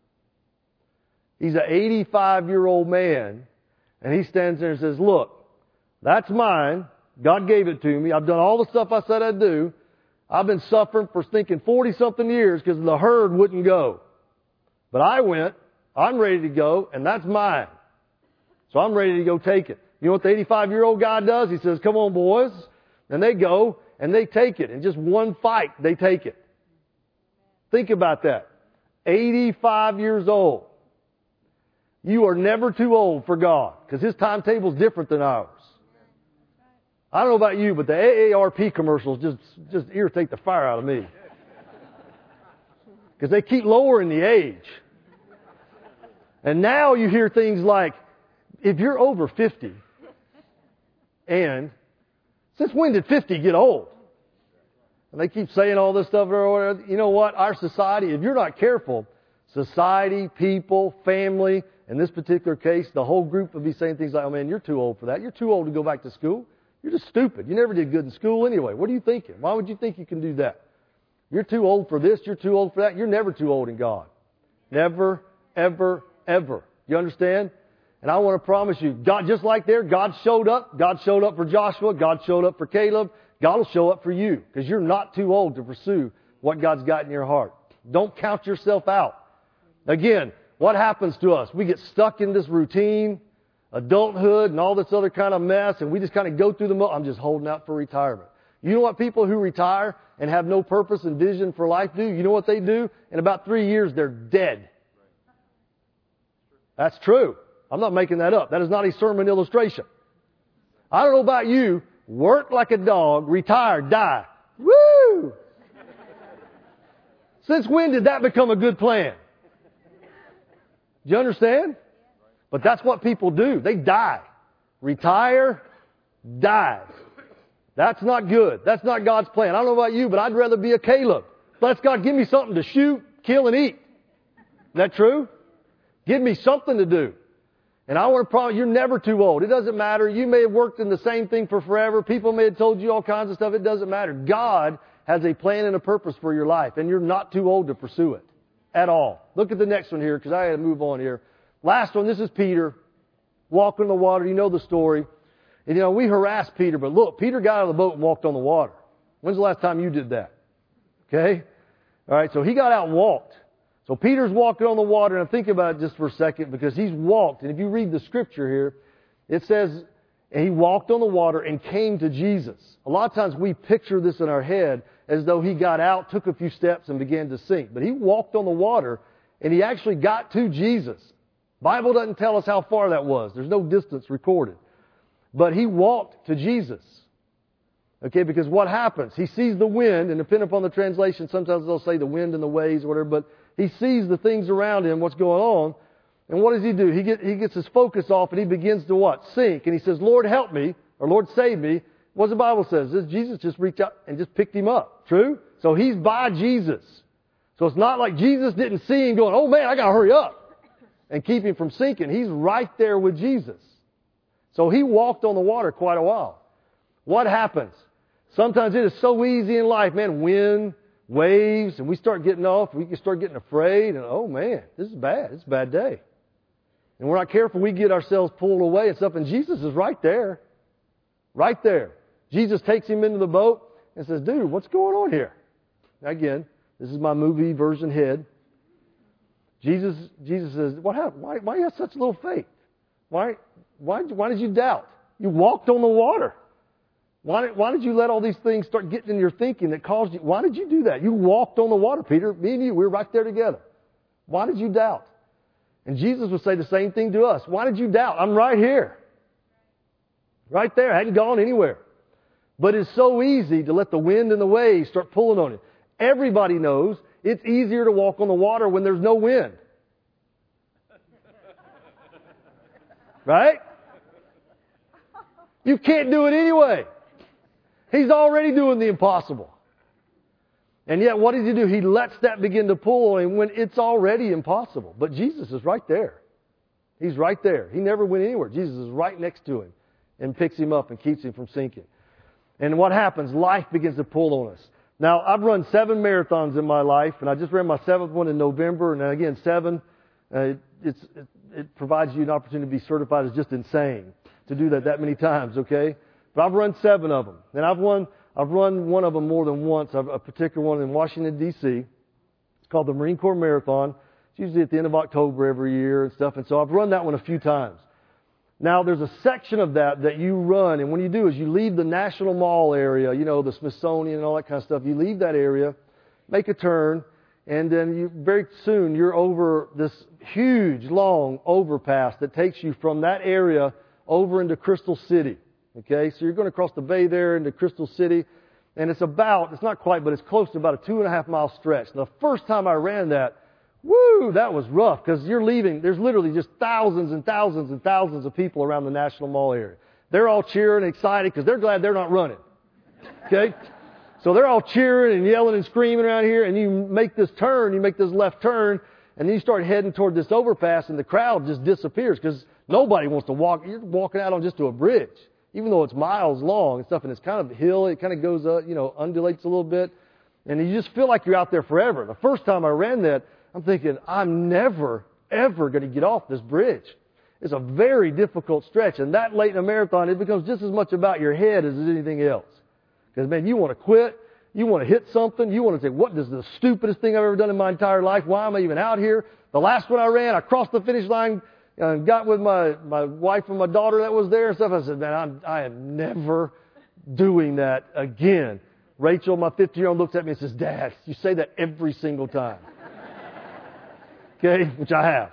He's an eighty-five-year-old man, and he stands there and says, look, that's mine. God gave it to me. I've done all the stuff I said I'd do. I've been suffering for thinking forty-something years because the herd wouldn't go. But I went. I'm ready to go, and that's mine. So I'm ready to go take it. You know what the eighty-five-year-old guy does? He says, come on, boys. And they go, and they take it. In just one fight, they take it. Think about that. eighty-five years old. You are never too old for God, because His timetable is different than ours. I don't know about you, but the A A R P commercials just, just irritate the fire out of me. Because they keep lowering the age. And now you hear things like, if you're over fifty, and since when did fifty get old? And they keep saying all this stuff. You know what? Our society, if you're not careful, society, people, family, in this particular case, the whole group would be saying things like, oh man, you're too old for that. You're too old to go back to school. You're just stupid. You never did good in school anyway. What are you thinking? Why would you think you can do that? You're too old for this. You're too old for that. You're never too old in God. Never, ever, ever. You understand? And I want to promise you, God, just like there, God showed up. God showed up for Joshua. God showed up for Caleb. God will show up for you because you're not too old to pursue what God's got in your heart. Don't count yourself out. Again, what happens to us? We get stuck in this routine, adulthood, and all this other kind of mess, and we just kind of go through the mo- I'm just holding out for retirement. You know what people who retire and have no purpose and vision for life do? You know what they do? In about three years, they're dead. That's true. I'm not making that up. That is not a sermon illustration. I don't know about you. Work like a dog, retire, die. Woo! Since when did that become a good plan? Do you understand? But that's what people do. They die. Retire, die. That's not good. That's not God's plan. I don't know about you, but I'd rather be a Caleb. Let's God give me something to shoot, kill, and eat. Is that true? Give me something to do. And I want to promise you're never too old. It doesn't matter. You may have worked in the same thing for forever. People may have told you all kinds of stuff. It doesn't matter. God has a plan and a purpose for your life, and you're not too old to pursue it at all. Look at the next one here, because I got to move on here. Last one, this is Peter, walking on the water. You know the story. And, you know, we harassed Peter, but look, Peter got out of the boat and walked on the water. When's the last time you did that? Okay? All right, so he got out and walked. So Peter's walking on the water, and I'm thinking about it just for a second, because he's walked. And if you read the scripture here, it says, and he walked on the water and came to Jesus. A lot of times we picture this in our head as though he got out, took a few steps, and began to sink. But he walked on the water, and he actually got to Jesus. Bible doesn't tell us how far that was. There's no distance recorded. But he walked to Jesus. Okay, because what happens? He sees the wind, and depending upon the translation, sometimes they'll say the wind and the waves or whatever, but he sees the things around him, what's going on. And what does he do? He, get, he gets his focus off, and he begins to what? Sink. And he says, Lord, help me, or Lord, save me. What does the Bible say? Does Jesus just reached out and just picked him up? True? So he's by Jesus. So it's not like Jesus didn't see him going, oh man, I got to hurry up and keep him from sinking. He's right there with Jesus. So he walked on the water quite a while. What happens? Sometimes it is so easy in life, man, wind, waves, and we start getting off, we can start getting afraid, and oh man, this is bad. It's a bad day. And we're not careful, we get ourselves pulled away and stuff, and Jesus is right there. Right there. Jesus takes him into the boat and says, dude, what's going on here? Now again, this is my movie version head. Jesus Jesus says, what happened? Why, why do you have such little faith? Why, why, why did you doubt? You walked on the water. Why did, why did you let all these things start getting in your thinking that caused you? Why did you do that? You walked on the water, Peter. Me and you, we were right there together. Why did you doubt? And Jesus would say the same thing to us. Why did you doubt? I'm right here. Right there. I hadn't gone anywhere. But it's so easy to let the wind and the waves start pulling on it. Everybody knows it's easier to walk on the water when there's no wind. Right? You can't do it anyway. He's already doing the impossible. And yet, what does he do? He lets that begin to pull on him when it's already impossible. But Jesus is right there. He's right there. He never went anywhere. Jesus is right next to him and picks him up and keeps him from sinking. And what happens? Life begins to pull on us. Now, I've run seven marathons in my life, and I just ran my seventh one in November. And again, seven, uh, it's, it, it provides you an opportunity to be certified as just insane to do that that many times, okay? But I've run seven of them. And I've run, I've run one of them more than once, a particular one in Washington, D C It's called the Marine Corps Marathon. It's usually at the end of October every year and stuff. And so I've run that one a few times. Now, there's a section of that that you run, and what you do is you leave the National Mall area, you know, the Smithsonian and all that kind of stuff. You leave that area, make a turn, and then you very soon you're over this huge, long overpass that takes you from that area over into Crystal City. Okay, so you're going to cross the bay there into Crystal City, and it's about, it's not quite, but it's close to about a two and a half mile stretch. Now, the first time I ran that, woo, that was rough, because you're leaving, there's literally just thousands and thousands and thousands of people around the National Mall area. They're all cheering and excited because they're glad they're not running. Okay? So they're all cheering and yelling and screaming around here, and you make this turn, you make this left turn, and then you start heading toward this overpass, and the crowd just disappears because nobody wants to walk. You're walking out on just to a bridge, even though it's miles long and stuff, and it's kind of hill, it kind of goes up, you know, undulates a little bit, and you just feel like you're out there forever. The first time I ran that, I'm thinking, I'm never, ever going to get off this bridge. It's a very difficult stretch, and that late in a marathon, it becomes just as much about your head as anything else. Because, man, you want to quit, you want to hit something, you want to say, what is the stupidest thing I've ever done in my entire life? Why am I even out here? The last one I ran, I crossed the finish line, and got with my, my wife and my daughter that was there and stuff. I said, man, I'm, I am never doing that again. Rachel, my fifty-year-old, looks at me and says, Dad, you say that every single time. Okay, which I have.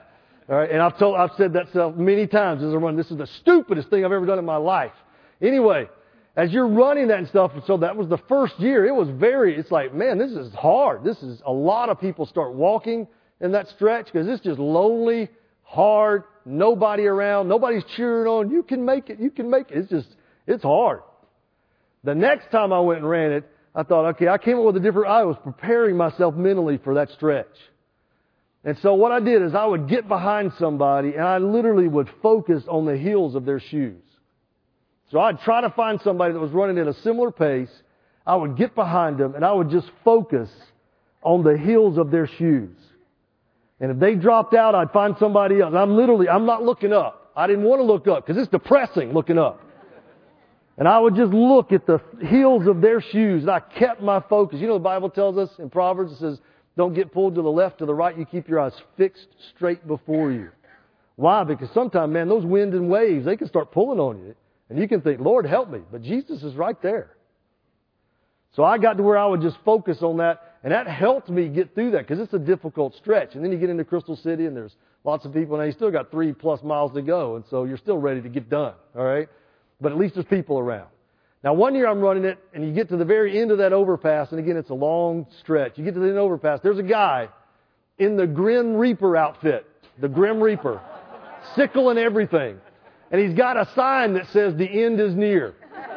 All right, and I've told, I've said that stuff many times as I run. This is the stupidest thing I've ever done in my life. Anyway, as you're running that and stuff, so that was the first year. It was very, it's like, man, this is hard. This is, a lot of people start walking in that stretch because it's just lonely, hard, nobody around, nobody's cheering on. You can make it, you can make it. It's just, it's hard. The next time I went and ran it, I thought, okay, I came up with a different, I was preparing myself mentally for that stretch. And so what I did is I would get behind somebody and I literally would focus on the heels of their shoes. So I'd try to find somebody that was running at a similar pace. I would get behind them and I would just focus on the heels of their shoes. And if they dropped out, I'd find somebody else. I'm literally, I'm not looking up. I didn't want to look up because it's depressing looking up. And I would just look at the heels of their shoes and I kept my focus. You know the Bible tells us in Proverbs, it says, don't get pulled to the left, to the right. You keep your eyes fixed straight before you. Why? Because sometimes, man, those wind and waves, they can start pulling on you. And you can think, Lord, help me. But Jesus is right there. So I got to where I would just focus on that. And that helped me get through that because it's a difficult stretch. And then you get into Crystal City and there's lots of people. Now you still got three plus miles to go. And so you're still ready to get done. All right? But at least there's people around. Now, one year I'm running it, and you get to the very end of that overpass, and again, it's a long stretch. You get to the end of the overpass, there's a guy in the Grim Reaper outfit, the Grim Reaper, sickle and everything. And he's got a sign that says, the end is near.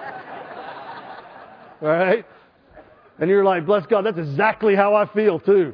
All right? And you're like, bless God, that's exactly how I feel, too.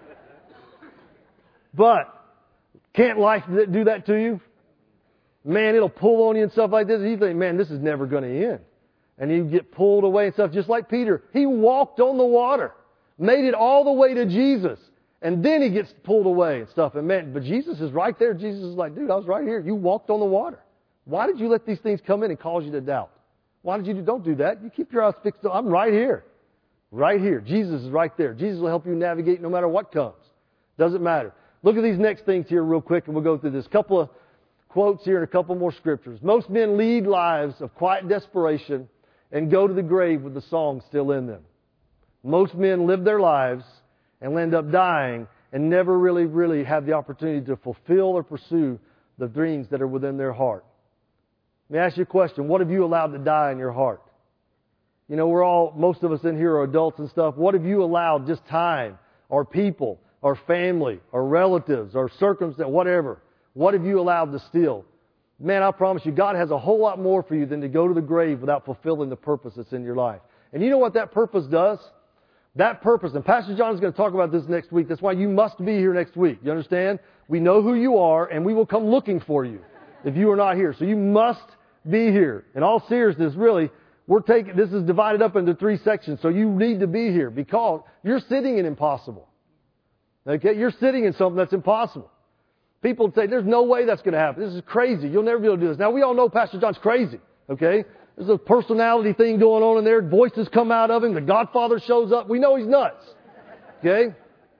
But, can't life do that to you? Man, it'll pull on you and stuff like this. And you think, man, this is never going to end. And you get pulled away and stuff, just like Peter. He walked on the water, made it all the way to Jesus, and then he gets pulled away and stuff. And man, but Jesus is right there. Jesus is like, dude, I was right here. You walked on the water. Why did you let these things come in and cause you to doubt? Why did you do? Don't do that. You keep your eyes fixed on. I'm right here, right here. Jesus is right there. Jesus will help you navigate no matter what comes. Doesn't matter. Look at these next things here real quick, and we'll go through this. Couple of quotes here and a couple more scriptures. Most men lead lives of quiet desperation and go to the grave with the song still in them. Most men live their lives and end up dying and never really, really have the opportunity to fulfill or pursue the dreams that are within their heart. Let me ask you a question. What have you allowed to die in your heart? You know, we're all, most of us in here are adults and stuff. What have you allowed, just time, or people, or family, or relatives, or circumstance, whatever? What have you allowed to steal? Man, I promise you, God has a whole lot more for you than to go to the grave without fulfilling the purpose that's in your life. And you know what that purpose does? That purpose, and Pastor John is going to talk about this next week. That's why you must be here next week. You understand? We know who you are, and we will come looking for you if you are not here. So you must be here. In all seriousness, really, we're taking, this is divided up into three sections. So you need to be here because you're sitting in impossible. Okay? You're sitting in something that's impossible. People say, there's no way that's going to happen. This is crazy. You'll never be able to do this. Now, we all know Pastor John's crazy, okay? There's a personality thing going on in there. Voices come out of him. The Godfather shows up. We know he's nuts, okay?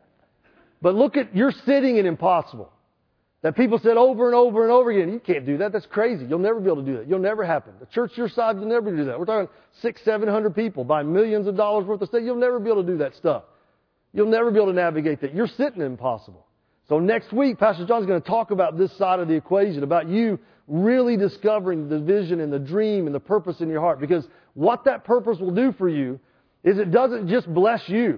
But look at, you're sitting in impossible. That people said over and over and over again, you can't do that. That's crazy. You'll never be able to do that. You'll never happen. The church your size, you'll never do that. We're talking six, seven hundred people buy millions of dollars worth of stuff. You'll never be able to do that stuff. You'll never be able to navigate that. You're sitting in impossible. So next week, Pastor John's going to talk about this side of the equation, about you really discovering the vision and the dream and the purpose in your heart. Because what that purpose will do for you is it doesn't just bless you.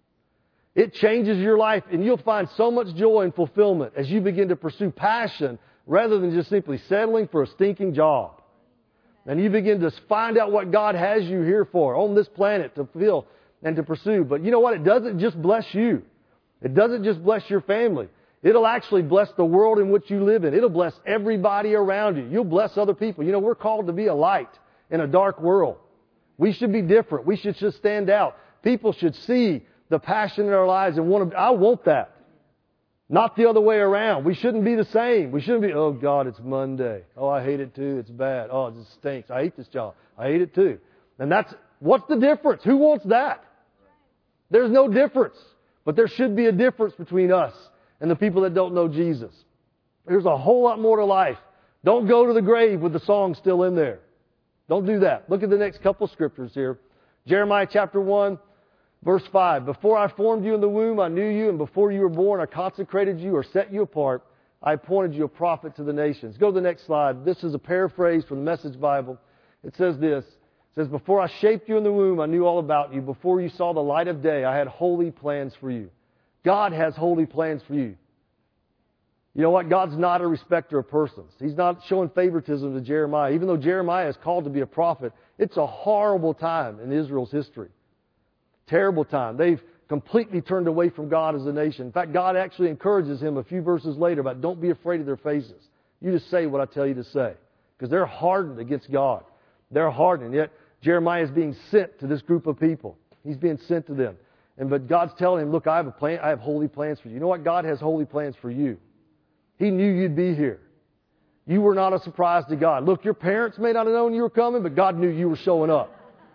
It changes your life, and you'll find so much joy and fulfillment as you begin to pursue passion rather than just simply settling for a stinking job. And you begin to find out what God has you here for on this planet to fulfill and to pursue. But you know what? It doesn't just bless you. It doesn't just bless your family. It'll actually bless the world in which you live in. It'll bless everybody around you. You'll bless other people. You know, we're called to be a light in a dark world. We should be different. We should just stand out. People should see the passion in our lives and want to, I want that. Not the other way around. We shouldn't be the same. We shouldn't be, oh God, it's Monday. Oh, I hate it too. It's bad. Oh, it just stinks. I hate this job. I hate it too. And that's, what's the difference? Who wants that? There's no difference. But there should be a difference between us and the people that don't know Jesus. There's a whole lot more to life. Don't go to the grave with the song still in there. Don't do that. Look at the next couple of scriptures here. Jeremiah chapter one, verse five. Before I formed you in the womb, I knew you, and before you were born, I consecrated you or set you apart I appointed you a prophet to the nations. Go to the next slide. This is a paraphrase from the Message Bible. It says this. It says, before I shaped you in the womb, I knew all about you. Before you saw the light of day, I had holy plans for you. God has holy plans for you. You know what? God's not a respecter of persons. He's not showing favoritism to Jeremiah. Even though Jeremiah is called to be a prophet, it's a horrible time in Israel's history. Terrible time. They've completely turned away from God as a nation. In fact, God actually encourages him a few verses later about don't be afraid of their faces. You just say what I tell you to say. Because they're hardened against God. They're hardened. Yet Jeremiah is being sent to this group of people. He's being sent to them. And but God's telling him, look, I have a plan. I have holy plans for you. You know what? God has holy plans for you. He knew you'd be here. You were not a surprise to God. Look, your parents may not have known you were coming, but God knew you were showing up.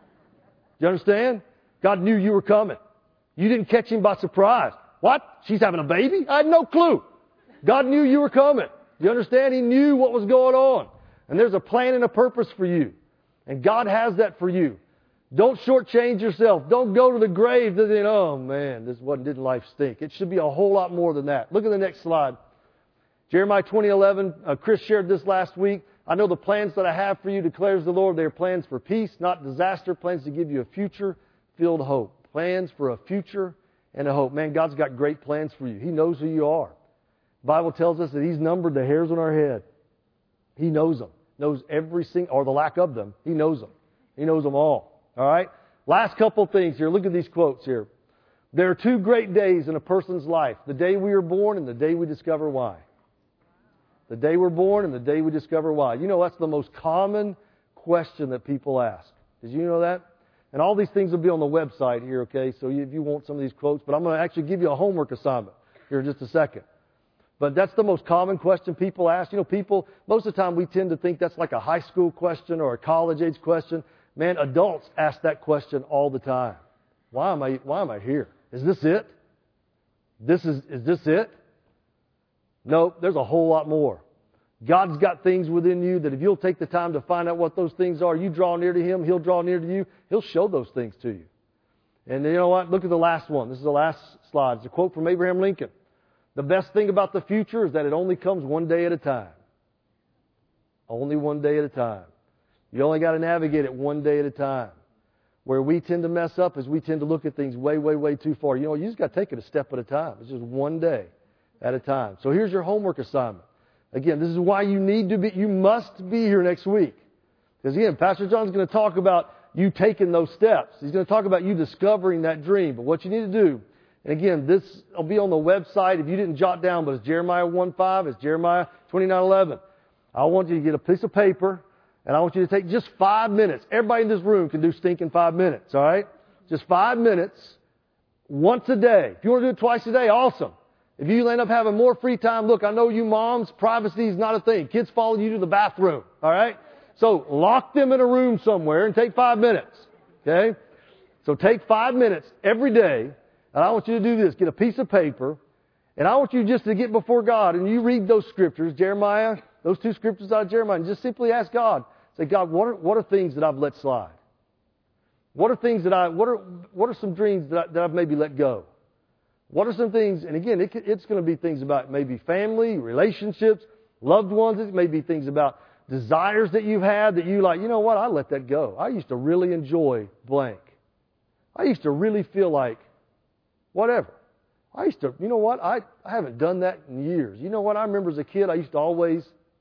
Do you understand? God knew you were coming. You didn't catch him by surprise. What? She's having a baby? I had no clue. God knew you were coming. Do you understand? He knew what was going on. And there's a plan and a purpose for you. And God has that for you. Don't shortchange yourself. Don't go to the grave thinking, oh man, this wasn't, didn't life stink. It should be a whole lot more than that. Look at the next slide. Jeremiah twenty eleven, uh, Chris shared this last week. I know the plans that I have for you, declares the Lord. They are plans for peace, not disaster. Plans to give you a future-filled hope. Plans for a future and a hope. Man, God's got great plans for you. He knows who you are. The Bible tells us that He's numbered the hairs on our head. He knows them. Knows every single, or the lack of them. He knows them. He knows them all. All right? Last couple things here. Look at these quotes here. There are two great days in a person's life. The day we are born and the day we discover why. The day we're born and the day we discover why. You know, that's the most common question that people ask. Did you know that? And all these things will be on the website here, okay? So if you want some of these quotes, but I'm going to actually give you a homework assignment here in just a second. But that's the most common question people ask. You know, people, most of the time we tend to think that's like a high school question or a college age question. Man, adults ask that question all the time. Why am I, why am I here? Is this it? This is, is this it? No, there's a whole lot more. God's got things within you that if you'll take the time to find out what those things are, you draw near to Him, He'll draw near to you. He'll show those things to you. And you know what? Look at the last one. This is the last slide. It's a quote from Abraham Lincoln. The best thing about the future is that it only comes one day at a time. Only one day at a time. You only got to navigate it one day at a time. Where we tend to mess up is we tend to look at things way, way, way too far. You know, you just got to take it a step at a time. It's just one day at a time. So here's your homework assignment. Again, this is why you need to be, you must be here next week. Because again, Pastor John's going to talk about you taking those steps. He's going to talk about you discovering that dream. But what you need to do, and again, this will be on the website if you didn't jot down, but it's Jeremiah one five, it's Jeremiah twenty-nine eleven. I want you to get a piece of paper, and I want you to take just five minutes. Everybody in this room can do stinking five minutes, all right? Just five minutes, once a day. If you want to do it twice a day, awesome. If you end up having more free time, look, I know you moms, privacy is not a thing. Kids follow you to the bathroom, all right? So lock them in a room somewhere and take five minutes, okay? So take five minutes every day. And I want you to do this. Get a piece of paper. And I want you just to get before God. And you read those scriptures, Jeremiah, those two scriptures out of Jeremiah. And just simply ask God. Say, God, what are, what are things that I've let slide? What are things that I, what are, what are some dreams that, I, that I've maybe let go? What are some things, and again, it, it's going to be things about maybe family, relationships, loved ones. It may be things about desires that you've had that you like, you know what, I let that go. I used to really enjoy blank. I used to really feel like whatever. I used to, you know what? I, I haven't done that in years. You know what? I remember as a kid, I used to always,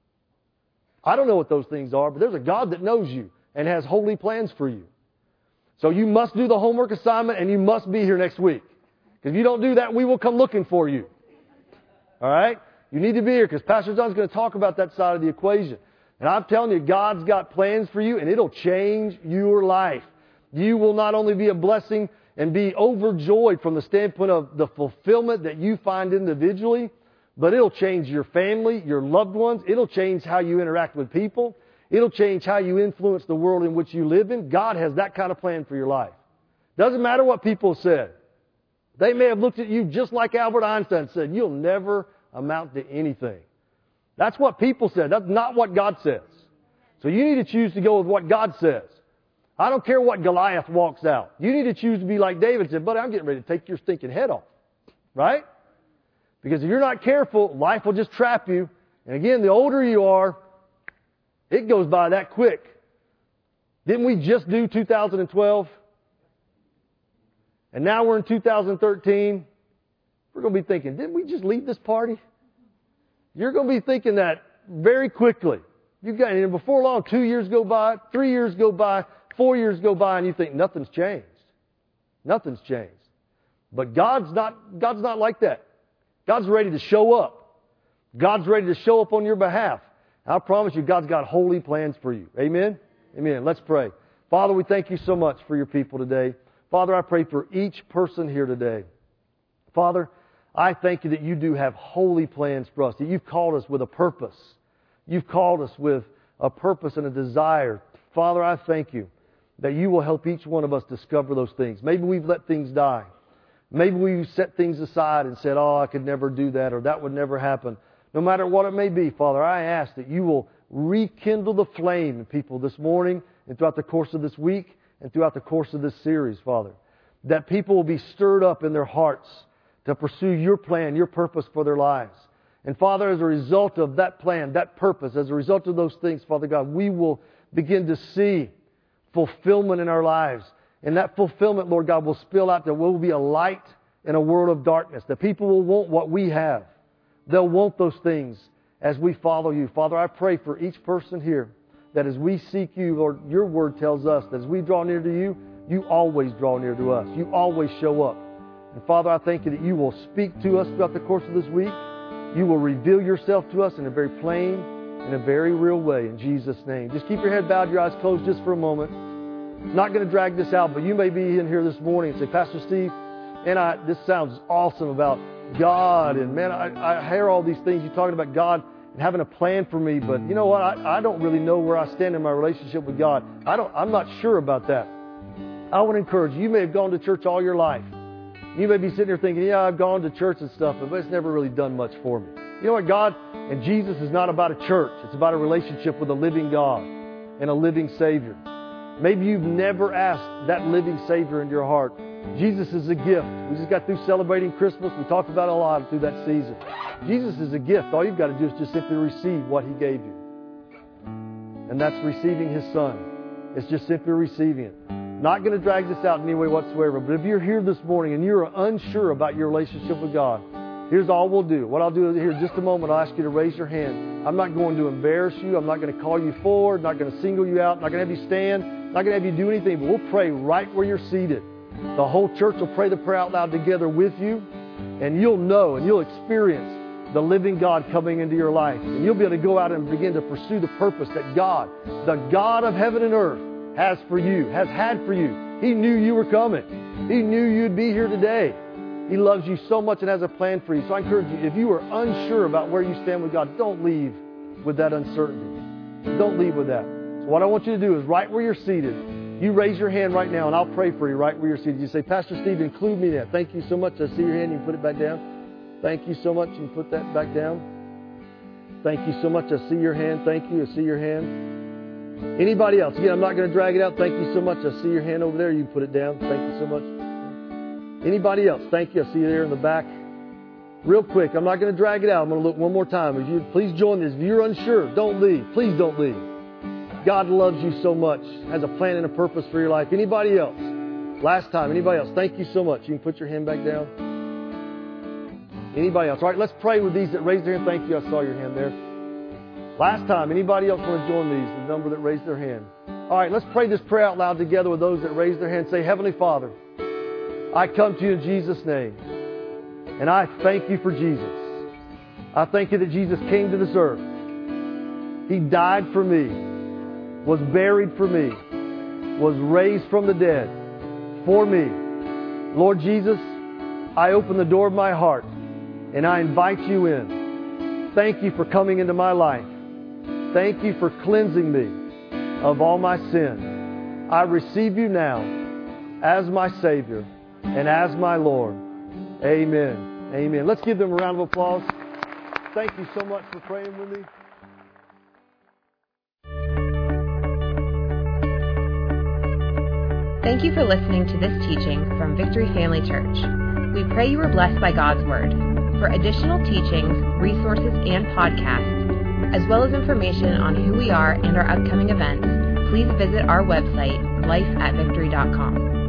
I don't know what those things are, but there's a God that knows you and has holy plans for you. So you must do the homework assignment and you must be here next week. Because if you don't do that, we will come looking for you. All right? You need to be here because Pastor John's going to talk about that side of the equation. And I'm telling you, God's got plans for you and it'll change your life. You will not only be a blessing and be overjoyed from the standpoint of the fulfillment that you find individually, but it'll change your family, your loved ones. It'll change how you interact with people. It'll change how you influence the world in which you live in. God has that kind of plan for your life. Doesn't matter what people said. They may have looked at you just like Albert Einstein said, you'll never amount to anything. That's what people said. That's not what God says. So you need to choose to go with what God says. I don't care what Goliath walks out. You need to choose to be like David said, buddy, I'm getting ready to take your stinking head off. Right? Because if you're not careful, life will just trap you. And again, the older you are, it goes by that quick. Didn't we just do two thousand twelve? And now we're in two thousand thirteen. We're going to be thinking, didn't we just leave this party? You're going to be thinking that very quickly. You got, and before long, two years go by, three years go by, four years go by, and you think nothing's changed. Nothing's changed. But God's not, God's not like that. God's ready to show up. God's ready to show up on your behalf. I promise you, God's got holy plans for you. Amen? Amen. Let's pray. Father, we thank you so much for your people today. Father, I pray for each person here today. Father, I thank you that you do have holy plans for us, that you've called us with a purpose. You've called us with a purpose and a desire. Father, I thank you that you will help each one of us discover those things. Maybe we've let things die. Maybe we've set things aside and said, oh, I could never do that, or that would never happen. No matter what it may be, Father, I ask that you will rekindle the flame in people this morning and throughout the course of this week and throughout the course of this series, Father. That people will be stirred up in their hearts to pursue your plan, your purpose for their lives. And Father, as a result of that plan, that purpose, as a result of those things, Father God, we will begin to see fulfillment in our lives. And that fulfillment, Lord God, will spill out that we'll be a light in a world of darkness. That people will want what we have. They'll want those things as we follow you. Father, I pray for each person here that as we seek you, Lord, your word tells us that as we draw near to you, you always draw near to us. You always show up. And Father, I thank you that you will speak to us throughout the course of this week. You will reveal yourself to us in a very plain, in a very real way, in Jesus' name. Just keep your head bowed, your eyes closed just for a moment. Not going to drag this out, but you may be in here this morning and say, Pastor Steve, and I, this sounds awesome about God, and man, I, I hear all these things. You're talking about God and having a plan for me, but you know what? I, I don't really know where I stand in my relationship with God. I don't, I'm not sure about that. I would encourage you. You may have gone to church all your life. You may be sitting there thinking, yeah, I've gone to church and stuff, but it's never really done much for me. You know what? God and Jesus is not about a church. It's about a relationship with a living God and a living Savior. Maybe you've never asked that living Savior in your heart. Jesus is a gift. We just got through celebrating Christmas. We talked about it a lot through that season. Jesus is a gift. All you've got to do is just simply receive what He gave you. And that's receiving His Son. It's just simply receiving it. Not going to drag this out in any way whatsoever, but if you're here this morning and you're unsure about your relationship with God, here's all we'll do. What I'll do here in just a moment, I'll ask you to raise your hand. I'm not going to embarrass you. I'm not going to call you forward. I'm not going to single you out. I'm not going to have you stand. I'm not going to have you do anything, but we'll pray right where you're seated. The whole church will pray the prayer out loud together with you, and you'll know and you'll experience the living God coming into your life. And you'll be able to go out and begin to pursue the purpose that God, the God of heaven and earth, has for you, has had for you. He knew you were coming. He knew you'd be here today. He loves you so much and has a plan for you. So I encourage you, if you are unsure about where you stand with God, don't leave with that uncertainty. Don't leave with that. So what I want you to do is right where you're seated, you raise your hand right now and I'll pray for you right where you're seated. You say, Pastor Steve, include me in that. Thank you so much. I see your hand. You can put it back down. Thank you so much. You can put that back down. Thank you so much. I see your hand. Thank you. I see your hand. Anybody else? Again, I'm not going to drag it out. Thank you so much. I see your hand over there. You can put it down. Thank you so much. Anybody else? Thank you. I see you there in the back. Real quick, I'm not going to drag it out. I'm going to look one more time. If you please join this. If you're unsure, don't leave. Please don't leave. God loves you so much. Has a plan and a purpose for your life. Anybody else? Last time. Anybody else? Thank you so much. You can put your hand back down. Anybody else? All right, let's pray with these that raised their hand. Thank you. I saw your hand there. Last time. Anybody else want to join these? The number that raised their hand. All right, let's pray this prayer out loud together with those that raised their hand. Say, Heavenly Father, I come to you in Jesus' name. And I thank you for Jesus. I thank you that Jesus came to this earth. He died for me, was buried for me, was raised from the dead for me. Lord Jesus, I open the door of my heart and I invite you in. Thank you for coming into my life. Thank you for cleansing me of all my sin. I receive you now as my Savior and as my Lord. Amen. Amen. Let's give them a round of applause. Thank you so much for praying with me. Thank you for listening to this teaching from Victory Family Church. We pray you were blessed by God's Word. For additional teachings, resources, and podcasts, as well as information on who we are and our upcoming events, please visit our website, life at victory dot com.